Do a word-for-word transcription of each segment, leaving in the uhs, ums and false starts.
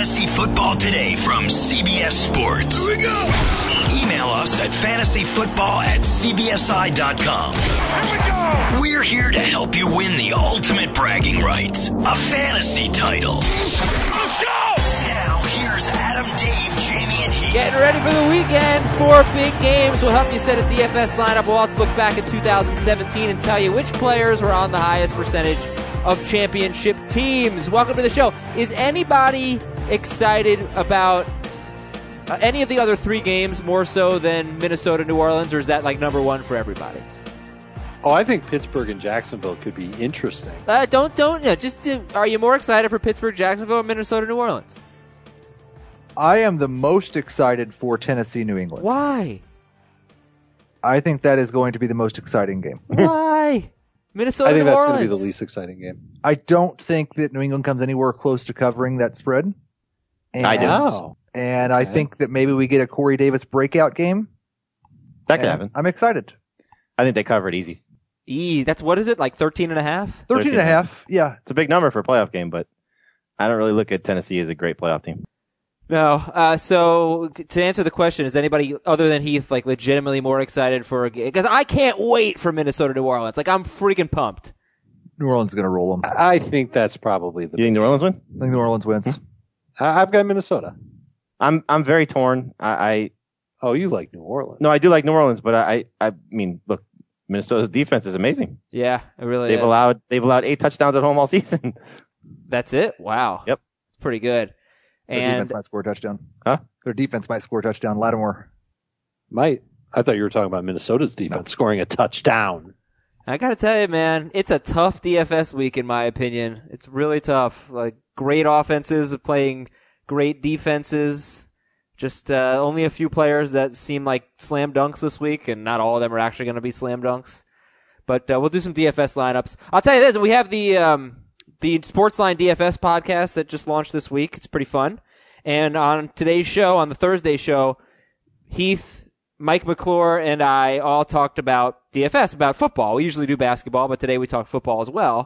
Fantasy Football Today from C B S Sports. Here we go. Email us at fantasy football at c b s i dot com. Here we go. We're here to help you win the ultimate bragging rights, a fantasy title. Let's go. Now, here's Adam, Dave, Jamie, and Heath. Getting ready for the weekend. Four big games. We'll help you set a D F S lineup. We'll also look back at two thousand seventeen and tell you which players were on the highest percentage of championship teams. Welcome to the show. Is anybody excited about uh, any of the other three games more so than Minnesota, New Orleans, or is that like number one for everybody? Oh, I think Pittsburgh and Jacksonville could be interesting. Uh, don't, don't, no, just, uh, are you more excited for Pittsburgh, Jacksonville, or Minnesota, New Orleans? I am the most excited for Tennessee, New England. Why? I think that is going to be the most exciting game. Why? Minnesota, I think New that's Orleans. going to be the least exciting game. I don't think that New England comes anywhere close to covering that spread. And, I do. Oh. And I think that maybe we get a Corey Davis breakout game. That could And happen. I'm excited. I think they cover it easy. E, that's, what is it, like thirteen and a half? thirteen and a half, yeah. It's a big number for a playoff game, but I don't really look at Tennessee as a great playoff team. No. Uh, so t- to answer the question, is anybody other than Heath like legitimately more excited for a game? Because I can't wait for Minnesota, New Orleans. Like, I'm freaking pumped. New Orleans is going to roll them. I think that's probably the. You think New Orleans wins? I think New Orleans wins. I- I've got Minnesota. I'm I'm very torn. I, I Oh, you like New Orleans? no, I do like New Orleans, but I I mean, look, Minnesota's defense is amazing. Yeah, it really They've is. allowed they've allowed eight touchdowns at home all season. That's it? Wow. Yep. It's pretty good. Their And defense might score a touchdown. Huh? Their defense might score a touchdown. Lattimore. Might. I thought you were talking about Minnesota's defense scoring a touchdown. I gotta tell you, man, it's a tough D F S week in my opinion. It's really tough. Like, great offenses playing great defenses. Just uh, only a few players that seem like slam dunks this week, and not all of them are actually going to be slam dunks. But uh, we'll do some D F S lineups. I'll tell you this: we have the um, the Sportsline D F S podcast that just launched this week. It's pretty fun. And on today's show, on the Thursday show, Heath, Mike McClure, and I all talked about D F S, about football. We usually do basketball, but today we talked football as well.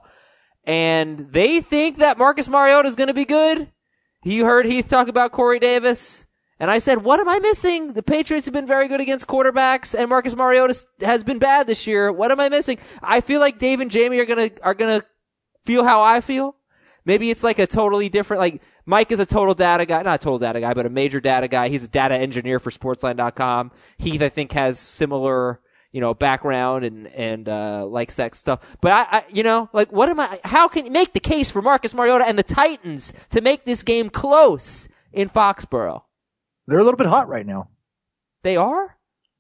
And they think that Marcus Mariota is going to be good. You heard Heath talk about Corey Davis. And I said, what am I missing? The Patriots have been very good against quarterbacks, and Marcus Mariota has been bad this year. What am I missing? I feel like Dave and Jamie are gonna are gonna feel how I feel. Maybe it's like a totally different. Like Mike is a total data guy, not a total data guy, but a major data guy. He's a data engineer for Sportsline dot com. Heath, I think, has similar, you know, background and and uh likes that stuff. But I, I, you know, like, what am I? How can you make the case for Marcus Mariota and the Titans to make this game close in Foxborough? They're a little bit hot right now. They are?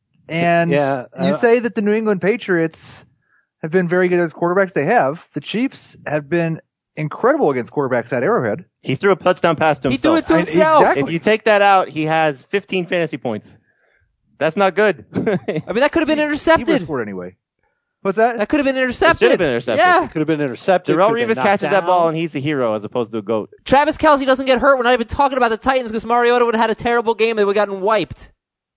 And Yeah, uh, you say that the New England Patriots have been very good against quarterbacks. They have. The Chiefs have been incredible against quarterbacks at Arrowhead. He threw a touchdown pass to He himself. threw it to I- himself. exactly. If you take that out, he has fifteen fantasy points. That's not good. I mean, that could have been He would have intercepted. scored anyway. What's that? That could have been intercepted. It should have been intercepted. Yeah. Could have been intercepted. Darrell could have been Revis knocked catches that down. ball and he's a hero as opposed to a goat. Travis Kelce doesn't get hurt. We're not even talking about the Titans because Mariota would have had a terrible game. They would have gotten wiped.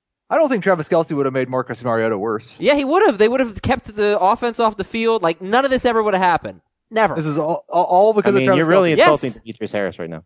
I don't think Travis Kelce would have made Marcus Mariota worse. Yeah, he would have. They would have kept the offense off the field. Like, none of this ever would have happened. Never. This is all, all, all I because mean, of Travis you're really Kelce. Yes. insulting Demetrius Harris right now.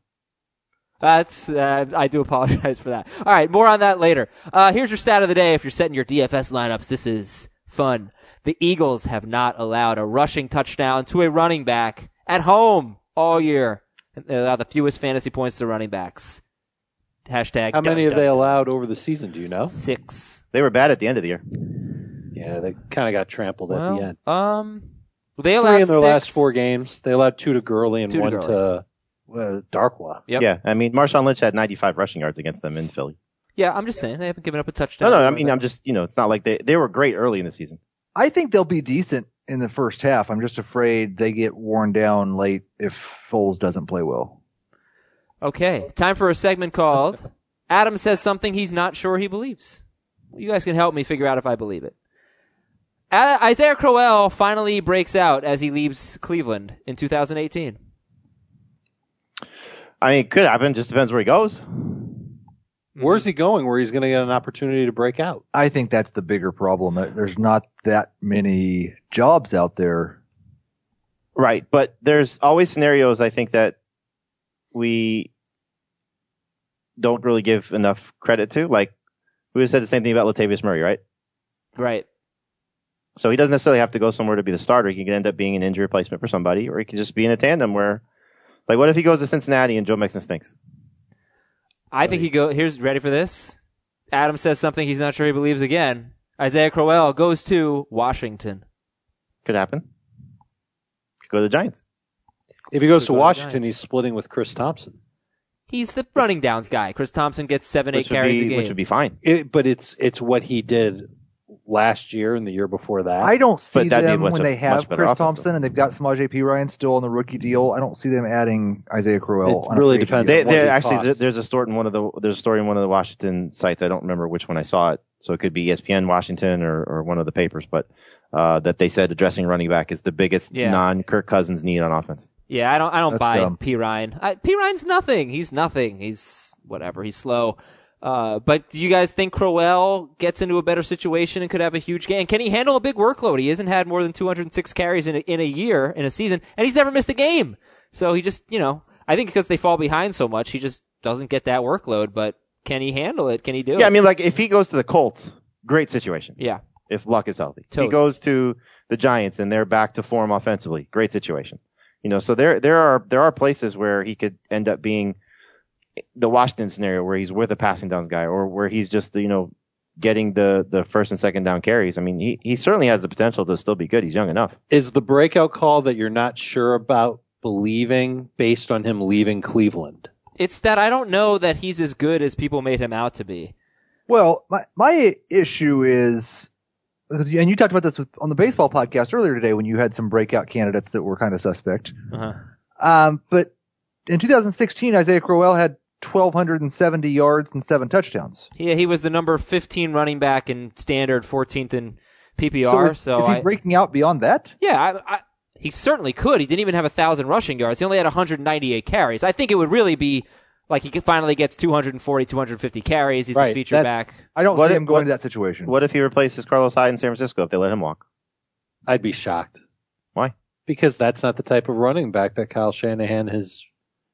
That's, uh, I do apologize for that. All right, more on that later. Uh, here's your stat of the day. If you're setting your D F S lineups, this is fun. The Eagles have not allowed a rushing touchdown to a running back at home all year. They allow the fewest fantasy points to running backs. Hashtag. How many dun, have they dun, allowed over the season? Do you know? Six. They were bad at the end of the year. Yeah, they kind of got trampled at Well, the end. Um, they allowed Three in their six. last four games. They allowed two to Gurley and Two to one Gurley. to uh, Darkwa. Yep. Yeah, I mean, Marshawn Lynch had ninety-five rushing yards against them in Philly. Yeah, I'm just saying they haven't given up a touchdown. No, no, I mean, I'm just, you know, it's not like they they were great early in the season. I think they'll be decent in the first half. I'm just afraid they get worn down late if Foles doesn't play well. Okay, time for a segment called Adam Says Something He's Not Sure He Believes. You guys can help me figure out if I believe it. Uh, Isaiah Crowell finally breaks out as he leaves Cleveland in two thousand eighteen. I mean, it could happen. Just depends where he goes. Where's he going where he's going to get an opportunity to break out? I think that's the bigger problem. There's not that many jobs out there. Right, but there's always scenarios, I think, that we don't really give enough credit to. Like, we said the same thing about Latavius Murray, right? Right. So he doesn't necessarily have to go somewhere to be the starter. He can end up being an injury replacement for somebody, or he can just be in a tandem where, like, what if he goes to Cincinnati and Joe Mixon stinks? I think he go. Here's ready for this. Adam says something he's not sure he believes again. Isaiah Crowell goes to Washington. Could happen. Could go to the Giants. If he goes Could to go to the Washington, Giants. he's splitting with Chris Thompson. He's the running downs guy. Chris Thompson gets seven, eight Which would, carries be, a game. which would be fine. It, but it's it's what he did last year and the year before that. I don't see But that'd be them much when a- they have much better Chris offense, Thompson though. and they've got Samaje Perine still on the rookie deal. I don't see them adding Isaiah Crowell. It on a really free depends agent They, on what they he actually costs. there's a story in one of the there's a story in one of the Washington sites. I don't remember which one I saw it, so it could be E S P N Washington or, or one of the papers. But uh, that they said addressing running back is the biggest Yeah. non Kirk Cousins need on offense. Yeah, I don't. I don't That's buy dumb. P Ryan. I, P Ryan's nothing. He's nothing. He's whatever. He's slow. Uh, but do you guys think Crowell gets into a better situation and could have a huge game? And can he handle a big workload? He hasn't had more than two hundred six carries in a, in a year, in a season, and he's never missed a game. So he just, you know, I think because they fall behind so much, he just doesn't get that workload. But can he handle it? Can he do Yeah, I it? mean, like if he goes to the Colts, great situation. Yeah. If Luck is healthy, if he Totes. goes to the Giants and they're back to form offensively, great situation. You know, so there there are there are places where he could end up being the Washington scenario where he's with a passing downs guy, or where he's just, you know, getting the, the first and second down carries. I mean, he, he certainly has the potential to still be good. He's young enough. Is the breakout call that you're not sure about believing based on him leaving Cleveland? It's that I don't know that he's as good as people made him out to be. Well, my my issue is, and you talked about this with, on the baseball podcast earlier today when you had some breakout candidates that were kind of suspect. Uh-huh. Um, but in two thousand sixteen, Isaiah Crowell had one thousand two hundred seventy yards and seven touchdowns. Yeah, he was the number fifteen running back in standard, fourteenth in P P So R. is, So, is he I, breaking out beyond that? yeah, I, I, he certainly could. He didn't even have a thousand rushing yards. He only had one hundred ninety-eight carries. I think it would really be like he could finally gets two hundred forty, two hundred fifty carries. He's a Right, feature that's- back. I don't What see if- him going what- to that situation. What if he replaces Carlos Hyde in San Francisco if they let him walk? I'd be shocked. Why? Because that's not the type of running back that Kyle Shanahan has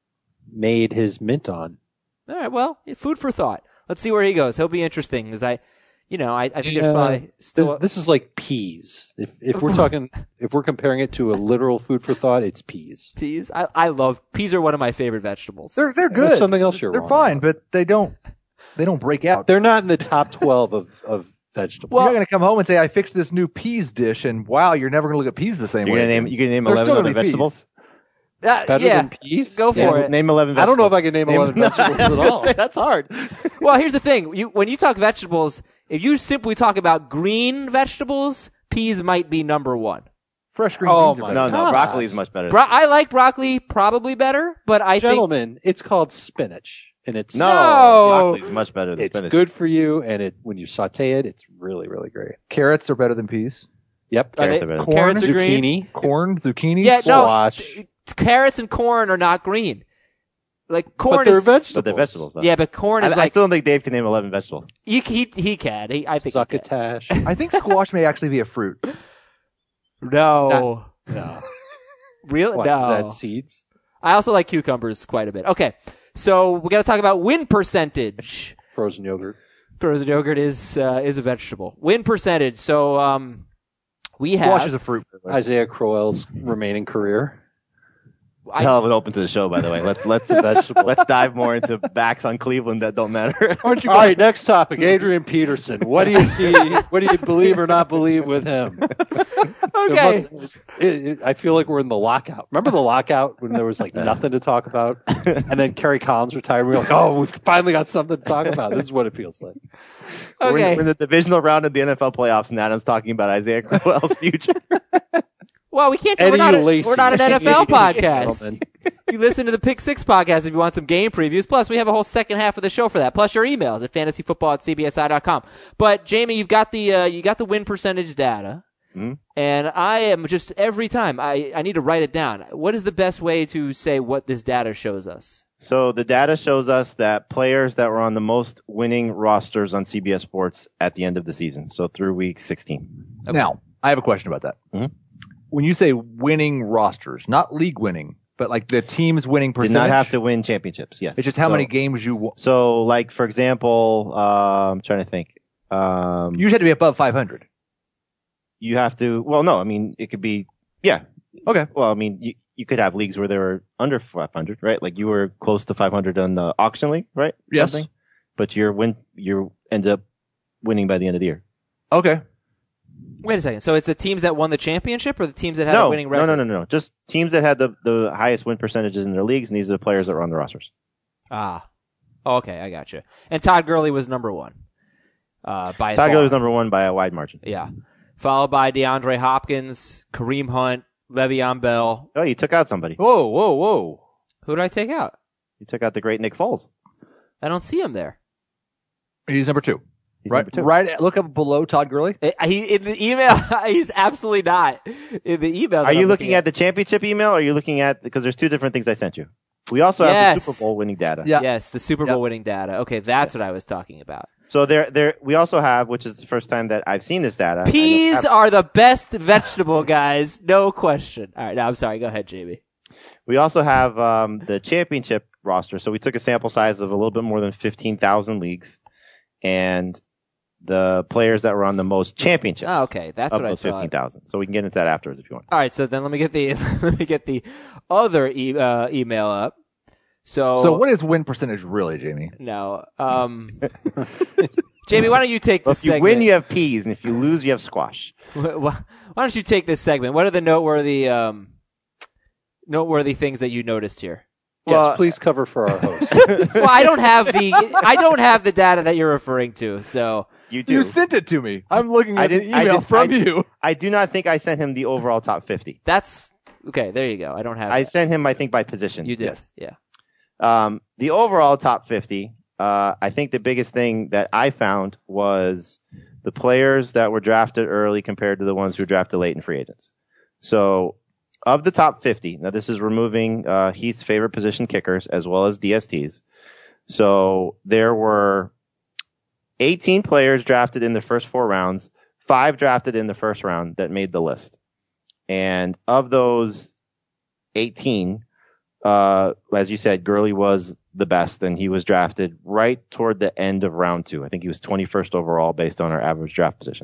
made his mint on. All right, well, food for thought. Let's see where he goes. He'll be interesting because I, you know, I, I think Yeah, there's probably still. This, this is like peas. If if we're talking, if we're comparing it to a literal food for thought, it's peas. peas. I, I love peas. Are one of my favorite vegetables. They're they're There's good. something else you're They're wrong fine, about. but they don't they don't break out. They're not in the top twelve of of vegetables. Well- You're not going to come home and say, I fixed this new peas dish, and wow, you're never going to look at peas the same You're way. gonna name again. you can name They're eleven still other gonna be vegetables. peas. Uh, Better yeah, than peas? go for Yeah, it. name eleven I don't vegetables. know if I can name eleven No, vegetables I was at gonna all. say, that's hard. Well, here's the thing. You, when you talk vegetables, if you simply talk about green vegetables, peas might be number one. Fresh green Oh beans are my better. No, no, God. broccoli is much better. Bro- I like broccoli probably better, but I think Gentlemen, it's called spinach, and it's no, No. broccoli is much better than it's spinach. good for you, and it when you saute it, it's really really great. Carrots are better than peas. Yep, Are Carrots they- are better. Corn, carrots are green. zucchini. Corn, zucchini, Yeah, no. squash. t- carrots and corn are not green. Like corn But they're is vegetables. But they're vegetables, though. yeah, but corn I, is I like still don't think Dave can name eleven vegetables. he he, he can. He, I think he can. Succotash. I think squash may actually be a fruit. No, No. really What, no. is that seeds? I also like cucumbers quite a bit. Okay, so we got to talk about win percentage. Frozen yogurt. Frozen yogurt is uh, is a vegetable. Win percentage. So um, we Squash have. is a fruit. Isaiah Crowell's remaining career. I- Hell of an open to the show, by the way. Let's let's Vegetable. let's dive more into backs on Cleveland that don't matter. All right, next topic. Adrian Peterson. What do you see? What do you believe or not believe with him? okay. It must- it- it- I feel like we're in the lockout. Remember the lockout when there was like nothing to talk about, and then Kerry Collins retired. We were like, oh, we've finally got something to talk about. This is what it feels like. We're, in, Okay. we're in the divisional round of the N F L playoffs, and Adam's talking about Isaiah Crowell's future. Well, we can't. We're Eddie not, a, Lacy. we're not an N F L podcast. Gentlemen. You listen to the Pick Six podcast if you want some game previews. Plus, we have a whole second half of the show for that. Plus, your emails at fantasyfootball at c b s i dot com. But Jamie, you've got the uh, you got the win percentage data, Hmm? and I am just every time I I need to write it down. What is the best way to say what this data shows us? So the data shows us that players that were on the most winning rosters on C B S Sports at the end of the season, so through week sixteen. Now, I have a question about that. Mhm. When you say winning rosters, not league winning, but like the team's winning Did percentage. not have to win championships. Yes. It's just how So- many games you won. So, like for example, uh, I'm trying to think. Um, You just had to be above five hundred. you have to. Well, no, I mean it could be. Yeah. Okay. Well, I mean you, you could have leagues where they were under five hundred, right? Like you were close to five hundred on the auction league, right? Yes. Something. But you're win. You end up winning by the end of the year. Okay. Wait a second. So it's the teams that won the championship or the teams that had no, a winning record? no, no, no, no. Just teams that had the the highest win percentages in their leagues, and these are the players that were on the rosters. Ah. Okay, I got you. And Todd Gurley was number one. Uh, by Todd far. Gurley was number one by a wide margin. Yeah. Followed by DeAndre Hopkins, Kareem Hunt, Le'Veon Bell. Oh, you took out somebody. Whoa, whoa, whoa. Who did I take out? You took out the great Nick Foles. I don't see him there. He's number two. He's right. number two. Right. Look up below Todd Gurley. I- He in the email. He's absolutely not in the email. Are you looking at the championship email? Or are you looking at because there's two different things I sent you. We also have Yes. the Super Bowl winning data. Yeah. Yes, the Super Bowl Yep. winning data. Okay, that's what I was talking about. So there, there. We also have, which is the first time that I've seen this data. I know- Peas are the best vegetable, guys. No question. All right, now I'm sorry. Go ahead, Jamie. We also have um, the championship roster. So we took a sample size of a little bit more than fifteen thousand leagues, and the players that were on the most championships. Oh, okay, that's of what I those thought. fifteen thousand. So we can get into that afterwards if you want. All right, so then let me get the let me get the other e- uh, email up. So, So what is win percentage really, Jamie? no, um, Jamie, why don't you take Well, this if you segment? win, you have peas, and if you lose, you have squash. Wh- wh- Why don't you take this segment? What are the noteworthy um, noteworthy things that you noticed here? Well- yes, please cover for our host. Well, I don't have the I don't have the data that you're referring to. So You do. You sent it to me. I'm looking I at the didn't- I email didn't- from I didn't- you. I do not think I sent him the overall top fifty. that's okay. There you go. I don't have. I that. sent him, I think, by position. You did. Yes. Yeah. Um, the overall top fifty, uh, I think the biggest thing that I found was the players that were drafted early compared to the ones who were drafted late in free agents. So of the top fifty, now this is removing uh, Heath's favorite position kickers as well as D S Ts. So there were eighteen players drafted in the first four rounds, five drafted in the first round that made the list. And of those eighteen, uh, as you said, Gurley was the best, and he was drafted right toward the end of round two. I think he was twenty-first overall based on our average draft position.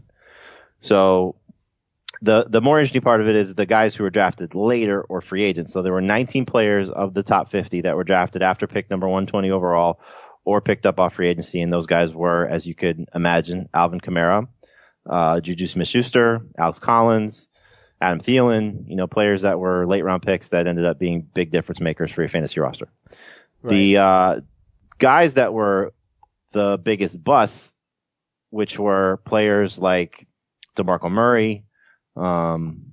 So the the more interesting part of it is the guys who were drafted later or free agents. So there were nineteen players of the top fifty that were drafted after pick number one twenty overall or picked up off free agency, and those guys were, as you could imagine, Alvin Kamara, uh, Juju Smith-Schuster, Alex Collins, Adam Thielen, you know, players that were late round picks that ended up being big difference makers for your fantasy roster. Right. The uh, guys that were the biggest busts, which were players like DeMarco Murray, um,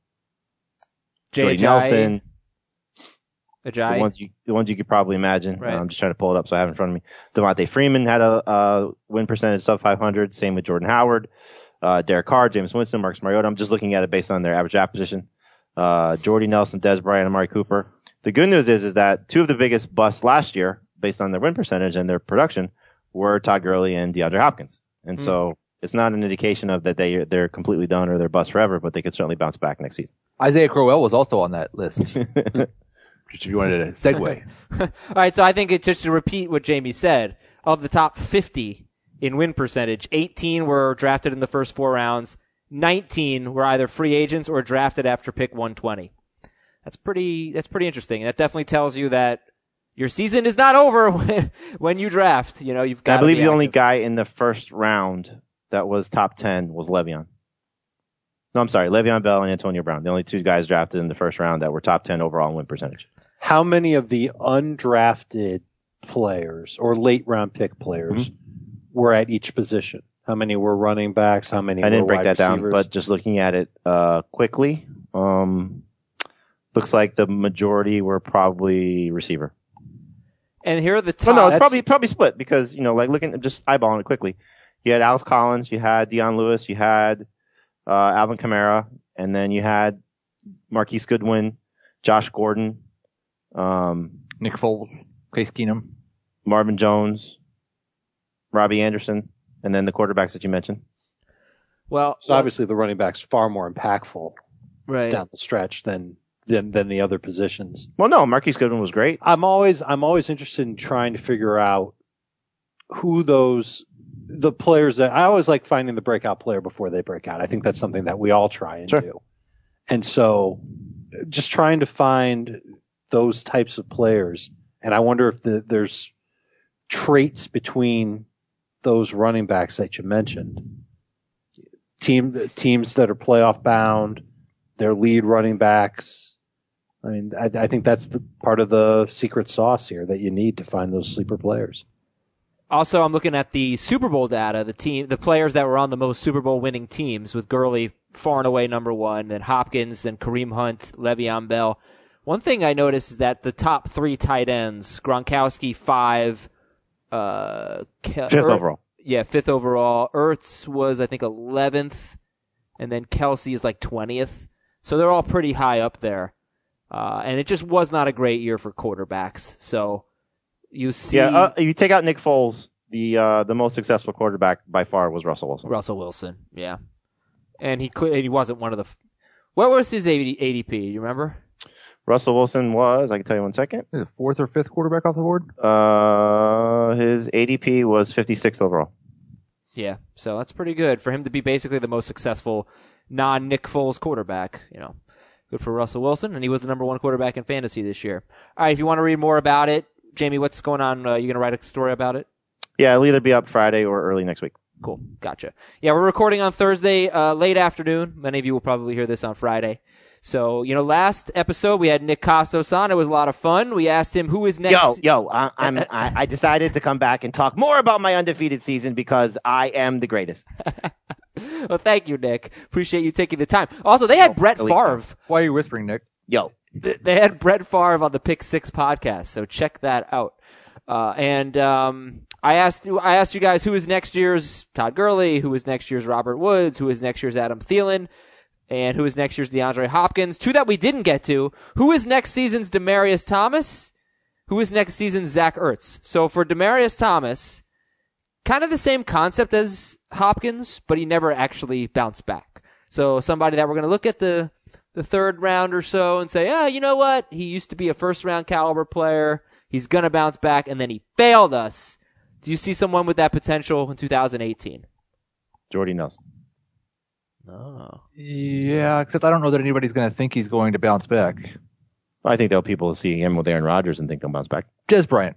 Jordy Ajayi. Nelson, the Ajayi. ones you the ones you could probably imagine. Right. Uh, I'm just trying to pull it up so I have it in front of me. Devontae Freeman had a, a win percentage sub five hundred. Same with Jordan Howard, uh, Derek Carr, James Winston, Marcus Mariota. I'm just looking at it based on their average draft position. Uh, Jordy Nelson, Des Bryant, Amari Cooper. The good news is is that two of the biggest busts last year, based on their win percentage and their production, were Todd Gurley and DeAndre Hopkins. And Mm. so it's not an indication of that they they're completely done or they're bust forever, but they could certainly bounce back next season. Isaiah Crowell was also on that list. Just if you wanted to segue. All right, so I think it's just to repeat what Jamie said. Of the top fifty in win percentage, eighteen were drafted in the first four rounds. nineteen were either free agents or drafted after pick one twenty. That's pretty. That's pretty interesting. That definitely tells you that your season is not over when, when you draft. You know, you've got. I believe be the only active. guy in the first round that was top ten was Le'Veon. No, I'm sorry, Le'Veon Bell and Antonio Brown. The only two guys drafted in the first round that were top ten overall in win percentage. How many of the undrafted players or late round pick players were at each position? How many were running backs? How many I were didn't break wide that down, receivers? but just looking at it uh, quickly, um, looks like the majority were probably receiver. And here are the Oh top. no, it's that's- probably probably split because you know, like looking just eyeballing it quickly, you had Alex Collins, you had Deion Lewis, you had uh, Alvin Kamara, and then you had Marquise Goodwin, Josh Gordon, um, Nick Foles, Case Keenum. Marvin Jones, Robbie Anderson, and then the quarterbacks that you mentioned. well, So obviously the running back's far more impactful right. down the stretch than than than the other positions. Well, no, Marquise Goodwin was great. I'm always I'm always interested in trying to figure out who those the players that I always like finding the breakout player before they break out. I think that's something that we all try and Sure. do. And so just trying to find those types of players. And I wonder if the, there's traits between those running backs that you mentioned. Team teams that are playoff bound, their lead running backs. I mean, I, I think that's the part of the secret sauce here that you need to find those sleeper players. Also, I'm looking at the Super Bowl data, the team, the players that were on the most Super Bowl winning teams, with Gurley far and away number one, then Hopkins, then Kareem Hunt, Le'Veon Bell. One thing I noticed is that the top three tight ends, Gronkowski five, uh, Ke- Fifth Er- overall. yeah, fifth overall. Ertz was I think eleventh, and then Kelsey is like twentieth. So they're all pretty high up there, uh, and it just was not a great year for quarterbacks. So. You see, Yeah, uh, if you take out Nick Foles, the uh, the most successful quarterback by far was Russell Wilson. Russell Wilson, yeah, and he clear, he wasn't one of the. F- what was his A D P? You remember? Russell Wilson was, I can tell you one second. The fourth or fifth quarterback off the board? Uh, his A D P was fifty-sixth overall. Yeah, so that's pretty good for him to be basically the most successful non-Nick Foles quarterback. You know, good for Russell Wilson, and he was the number one quarterback in fantasy this year. All right, if you want to read more about it. Jamie, what's going on? Uh, you going to write a story about it? Yeah, it'll either be up Friday or early next week. Cool. Gotcha. Yeah, we're recording on Thursday, uh, late afternoon. Many of you will probably hear this on Friday. So, you know, last episode we had Nick Costos on. It was a lot of fun. We asked him who is next. Yo, yo, I, I'm, I, I decided to come back and talk more about my undefeated season because I am the greatest. Well, thank you, Nick. Appreciate you taking the time. Also, they had Brett delete Favre. Why are you whispering, Nick? Yo. They had Brett Favre on the Pick Six podcast, so check that out. Uh, and um, I asked I asked you guys who is next year's Todd Gurley, who is next year's Robert Woods, who is next year's Adam Thielen, and who is next year's DeAndre Hopkins. Two that we didn't get to. Who is next season's Demaryius Thomas? Who is next season's Zach Ertz? So for Demaryius Thomas, kind of the same concept as Hopkins, but he never actually bounced back. So somebody that we're going to look at the the third round or so and say, ah, you know what? He used to be a first round caliber player. He's going to bounce back, and then he failed us. Do you see someone with that potential in two thousand eighteen? Jordy Nelson. Oh. Yeah, except I don't know that anybody's going to think he's going to bounce back. I think there'll be people see him with Aaron Rodgers and think they'll bounce back. Des Bryant.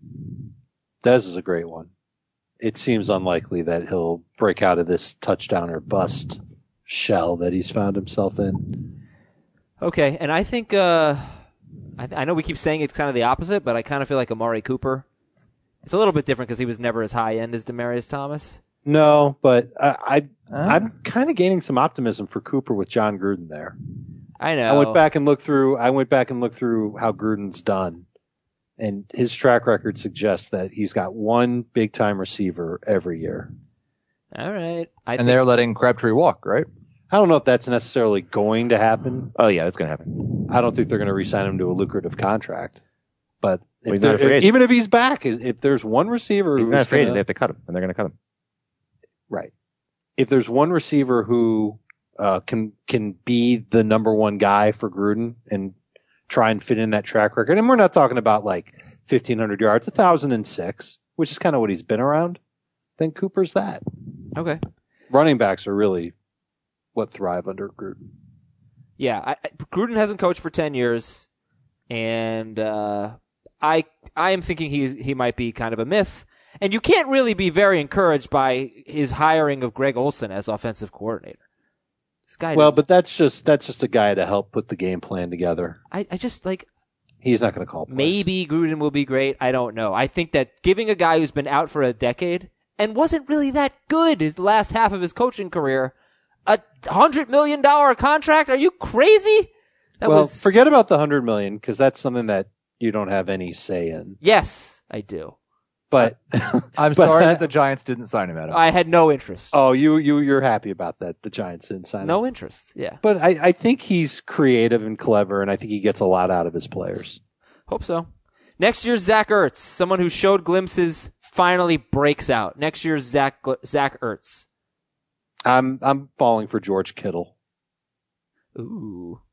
Dez is a great one. It seems unlikely that he'll break out of this touchdown or bust shell that he's found himself in. Okay, and I think, uh, I, I know we keep saying it's kind of the opposite, but I kind of feel like Amari Cooper. It's a little bit different because he was never as high end as Demaryius Thomas. No, but I, I Ah. I'm kind of gaining some optimism for Cooper with John Gruden there. I know. I went back and looked through. I went back and looked through how Gruden's done, and his track record suggests that he's got one big time receiver every year. All right. I And think, they're letting Crabtree walk, right? I don't know if that's necessarily going to happen. Oh, yeah, that's going to happen. I don't think they're going to re-sign him to a lucrative contract. But Well, if he's not a there- free agent. even if he's back, if there's one receiver He's who's not afraid. gonna- They have to cut him, and they're going to cut him. right, if there's one receiver who uh, can can be the number one guy for Gruden and try and fit in that track record, and we're not talking about like fifteen hundred yards, one thousand six, which is kind of what he's been around, then Cooper's that. okay. Running backs are really what thrive under Gruden. Yeah, I, I- Gruden hasn't coached for ten years, and uh, I I am thinking he's he might be kind of a myth. And you can't really be very encouraged by his hiring of Greg Olson as offensive coordinator. This guy, Well, just- but that's just that's just a guy to help put the game plan together. I, I just like He's not going to call plays. maybe Gruden will be great. I don't know. I think that giving a guy who's been out for a decade and wasn't really that good his last half of his coaching career a hundred million dollar contract? Are you crazy? That well, was forget about the hundred million because that's something that you don't have any say in. Yes, I do. But I'm But- sorry that the Giants didn't sign him, Adam. I had no interest. oh, you you you're happy about that? The Giants didn't sign him. no interest. Yeah, But I, I think he's creative and clever, and I think he gets a lot out of his players. hope so. Next year's Zach Ertz, someone who showed glimpses, finally breaks out. Next year's Zach Zach Ertz. I'm I'm falling for George Kittle. Ooh,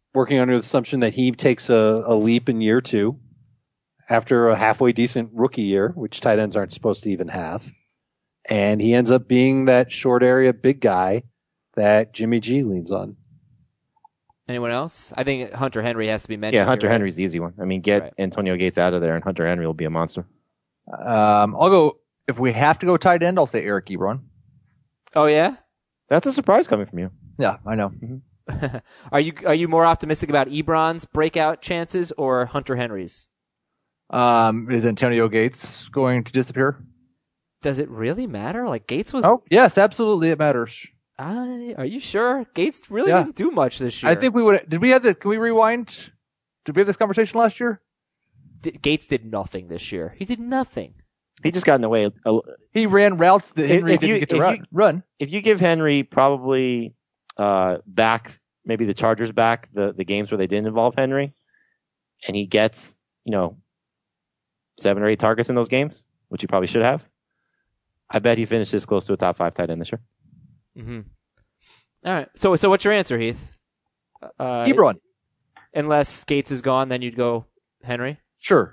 working under the assumption that he takes a, a leap in year two after a halfway decent rookie year, which tight ends aren't supposed to even have. And he ends up being that short area big guy that Jimmy G leans on. Anyone else? I think Hunter Henry has to be mentioned. Yeah, Hunter here, right? Henry's the easy one. I mean, get Right. Antonio Gates out of there, and Hunter Henry will be a monster. Um, I'll go, if we have to go tight end, I'll say Eric Ebron. Oh yeah. That's a surprise coming from you. Yeah, I know. Are you are you more optimistic about Ebron's breakout chances or Hunter Henry's? Um, is Antonio Gates going to disappear? Does it really matter? Like Gates was. Oh, yes, absolutely. It matters. I, are you sure? Gates really Yeah. didn't do much this year. I think we would, did we have the, can we rewind? Did we have this conversation last year? D- Gates did nothing this year. He did nothing. He just got in the way. a- He ran routes that Henry if didn't you- get to if run. you- run. If you give Henry probably uh, back, maybe the Chargers back, the, the games where they didn't involve Henry, and he gets, you know, seven or eight targets in those games, which he probably should have, I bet he finishes close to a top five tight end this year. Mm-hmm. All right. So so what's your answer, Heath? Uh, Ebron. Unless Gates is gone, then you'd go Henry. Sure.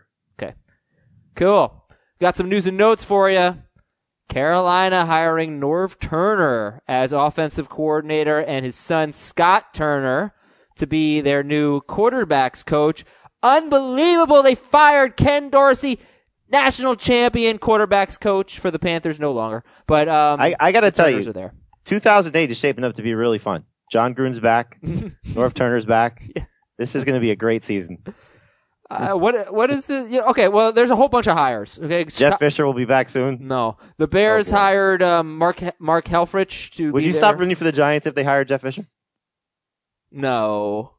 Cool. Got some news and notes for you. Carolina hiring Norv Turner as offensive coordinator and his son Scott Turner to be their new quarterbacks coach. Unbelievable. They fired Ken Dorsey, national champion quarterbacks coach for the Panthers no longer. But um, I, I got to the tell Turners you, are there. two thousand eight is shaping up to be really fun. John Gruden's back. Norv Turner's back. Yeah. This is going to be a great season. Uh, what what is the yeah, okay? Well, there's a whole bunch of hires. Okay, Jeff Scott- Fisher will be back soon. No, the Bears Oh, boy. hired um, Mark Mark Helfrich to. Would be you their- stop rooting for the Giants if they hired Jeff Fisher? No,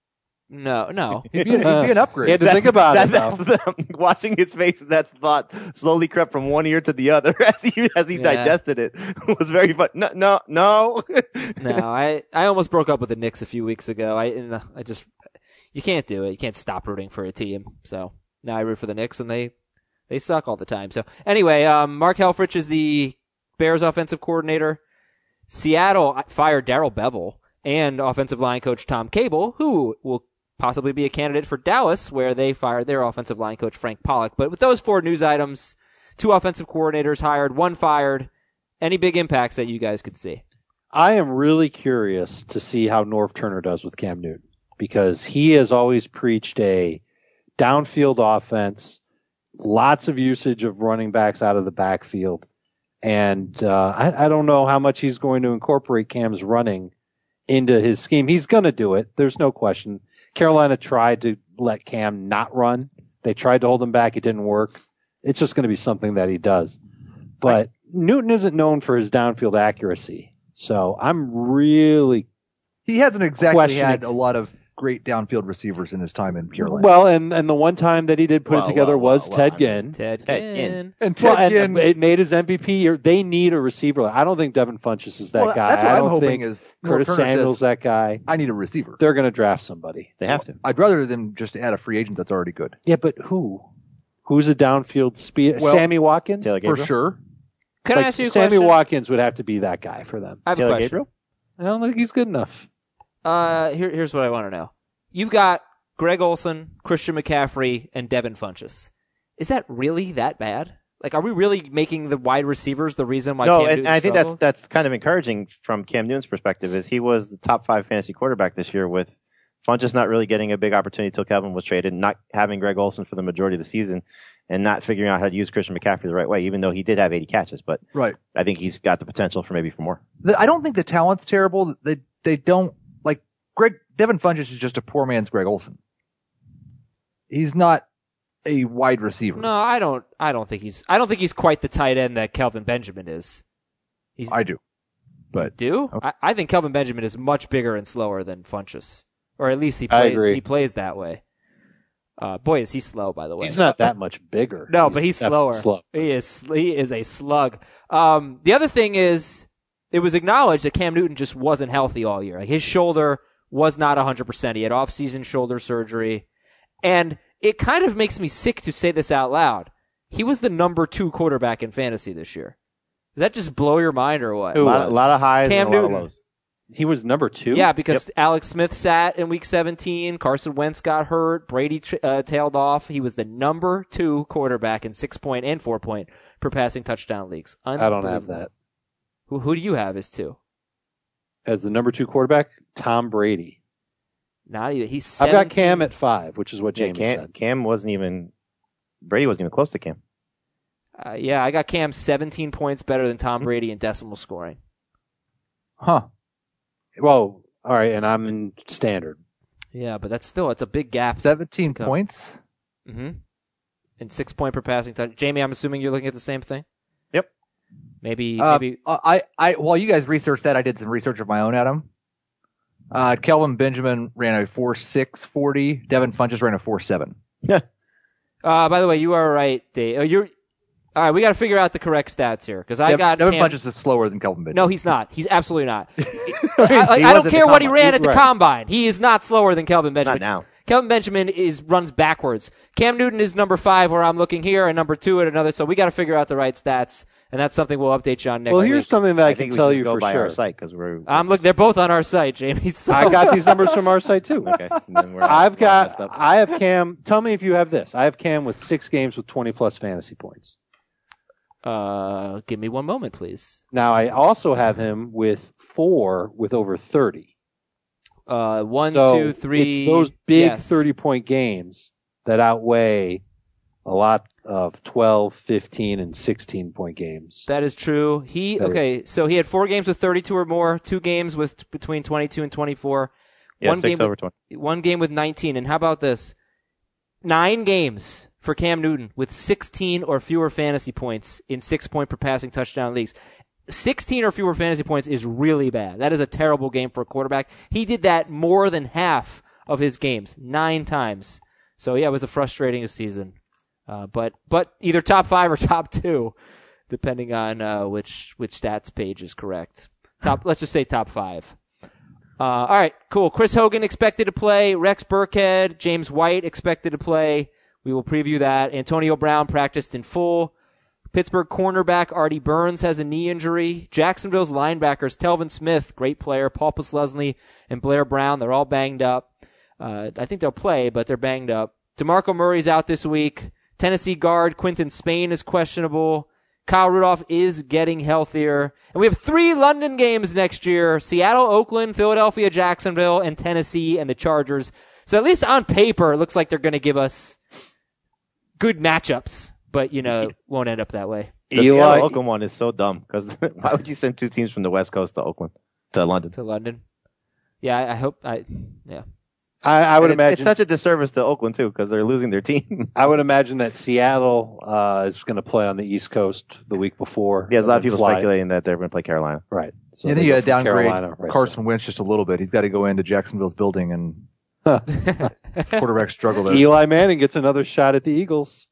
no, no. It'd be, an, it'd be an upgrade. He had to think about it. That- though. that- watching his face, that thought slowly crept from one ear to the other as he as he Yeah. digested it. It was very fun. No, no, no. No, I, I almost broke up with the Knicks a few weeks ago. I and, uh, I just you can't do it. You can't stop rooting for a team. So now I root for the Knicks, and they they suck all the time. So anyway, um, Mark Helfrich is the Bears offensive coordinator. Seattle fired Darrell Bevel and offensive line coach Tom Cable, who will possibly be a candidate for Dallas, where they fired their offensive line coach Frank Pollock. But with those four news items, two offensive coordinators hired, one fired. Any big impacts that you guys could see? I am really curious to see how Norv Turner does with Cam Newton, because he has always preached a downfield offense, lots of usage of running backs out of the backfield. And uh, I, I don't know how much he's going to incorporate Cam's running into his scheme. He's going to do it. There's no question. Carolina tried to let Cam not run. They tried to hold him back. It didn't work. It's just going to be something that he does. But Newton isn't known for his downfield accuracy. So I'm really He hasn't exactly questioning- had a lot of great downfield receivers in his time in Carolina. well, and, and the one time that he did put Well, it together well, was well, Ted well, I Ginn. mean- Ted Ted Ginn. Ginn. and Well, Ted and Ginn, it made his M V P year. They need a receiver. I don't think Devin Funchess is that well, guy. that's what I I'm don't hoping think is Curtis Norv Turner Samuel's says, that guy. I need a receiver. They're going to draft somebody. They have to. I'd rather than just add a free agent that's already good. Yeah, but who? Who's a downfield speed? Well, Sammy Watkins? Taylor For Gabriel? sure. Can Like, I ask you a Sammy question? Watkins would have to be that guy for them. I have a Taylor question. Gabriel? I don't think he's good enough. Uh, here, here's what I want to know. You've got Greg Olson, Christian McCaffrey, and Devin Funchess. Is that really that bad? Like, are we really making the wide receivers the reason why No, Cam and, Newton and I think that's struggled? that's kind of encouraging from Cam Newton's perspective. Is he was the top five fantasy quarterback this year with Funchess not really getting a big opportunity until Kelvin was traded, not having Greg Olson for the majority of the season, and not figuring out how to use Christian McCaffrey the right way. Even though he did have eighty catches, but Right. I think he's got the potential for maybe for more. The, I don't think the talent's terrible. They they don't like Greg Devin Funchess is just a poor man's Greg Olson. He's not a wide receiver. No, I don't. I don't think he's. I don't think he's quite the tight end that Kelvin Benjamin is. He's I do. But do. Okay. I, I think Kelvin Benjamin is much bigger and slower than Funchess, or at least he I plays. agree. He plays that way. Uh, boy, is he slow, by the way. He's not that much bigger. No, but he's definitely slower. slow. He is he is a slug. Um, the other thing is, it was acknowledged that Cam Newton just wasn't healthy all year. Like his shoulder was not one hundred percent. He had off-season shoulder surgery, and it kind of makes me sick to say this out loud. He was the number two quarterback in fantasy this year. Does that just blow your mind or what? A Who lot, was? a lot of highs Cam and a lot Newton. of lows. He was number two? Yeah, because yep. Alex Smith sat in week seventeen. Carson Wentz got hurt. Brady uh, tailed off. He was the number two quarterback in six-point and four-point per passing touchdown leagues. I don't have that. Who, who do you have as two? As the number two quarterback, Tom Brady. Not even. He's seventeen. I've got Cam at five, which is what Jamie yeah, Cam, said. Cam wasn't even – Brady wasn't even close to Cam. Uh, yeah, I got Cam seventeen points better than Tom Brady in decimal scoring. Huh. Well, all right, and I'm in standard. Yeah, but that's still, it's a big gap. seventeen points? Mm-hmm. And six point per passing touch. Jamie, I'm assuming you're looking at the same thing? Yep. Maybe, uh, maybe. I, I, while you guys researched that, I did some research of my own, Adam. Uh, Kelvin Benjamin ran a four six forty. Devin Funchess ran a four seven. uh, by the way, you are right, Dave. Uh, you're, all right, we got to figure out the correct stats here because I Dev, got Devin Cam- Funchess is slower than Kelvin Benjamin. No, he's not. He's absolutely not. I, I, I don't care what he ran at the right. combine. He is not slower than Kelvin Benjamin. Not now. Kelvin Benjamin is runs backwards. Cam Newton is number five where I'm looking here and number two at another. So we got to figure out the right stats, and that's something we'll update you on next Well, week. here's something that I, I can think we tell should you go for by sure. our site because we're. I'm look. They're both on our site, Jamie. So. I got these numbers from our site too. Okay. And then we're I've we're all messed got. up. I have Cam. Tell me if you have this. I have Cam with six games with twenty plus fantasy points. Uh, give me one moment, please. Now I also have him with four with over thirty. Uh, one, so two, three. It's those big yes. thirty-point games that outweigh a lot of twelve, fifteen, and sixteen-point games. That is true. He That okay. Is. So he had four games with thirty-two or more, two games with between twenty-two and twenty-four. Yeah, one six game over with, twenty. One game with nineteen. And how about this? Nine games for Cam Newton with sixteen or fewer fantasy points in six-point per passing touchdown leagues. sixteen or fewer fantasy points is really bad. That is a terrible game for a quarterback. He did that more than half of his games, nine times. So yeah, it was a frustrating season. Uh, but but either top five or top two, depending on uh, which which stats page is correct. Top, let's just say top five. Uh, all right, cool. Chris Hogan expected to play. Rex Burkhead, James White expected to play. We will preview that. Antonio Brown practiced in full. Pittsburgh cornerback Artie Burns has a knee injury. Jacksonville's linebackers Telvin Smith, great player, Paul Posluszny, and Blair Brown, they're all banged up. Uh, I think they'll play, but they're banged up. DeMarco Murray's out this week. Tennessee guard Quinton Spain is questionable. Kyle Rudolph is getting healthier. And we have three London games next year. Seattle, Oakland, Philadelphia, Jacksonville, and Tennessee and the Chargers. So at least on paper, it looks like they're going to give us good matchups. But, you know, it won't end up that way. The Seattle Oakland one is so dumb because why would you send two teams from the West Coast to Oakland, to London? To London. Yeah, I, I hope. I Yeah. I, I would it's, imagine it's such a disservice to Oakland too because they're losing their team. I would imagine that Seattle uh, is going to play on the East Coast the week before. Yeah, there's a lot of people fly. speculating that they're going to play Carolina. Right. So yeah, then you got to downgrade right Carson there. Wentz just a little bit. He's got to go into Jacksonville's building and quarterback struggle there. Eli Manning gets another shot at the Eagles.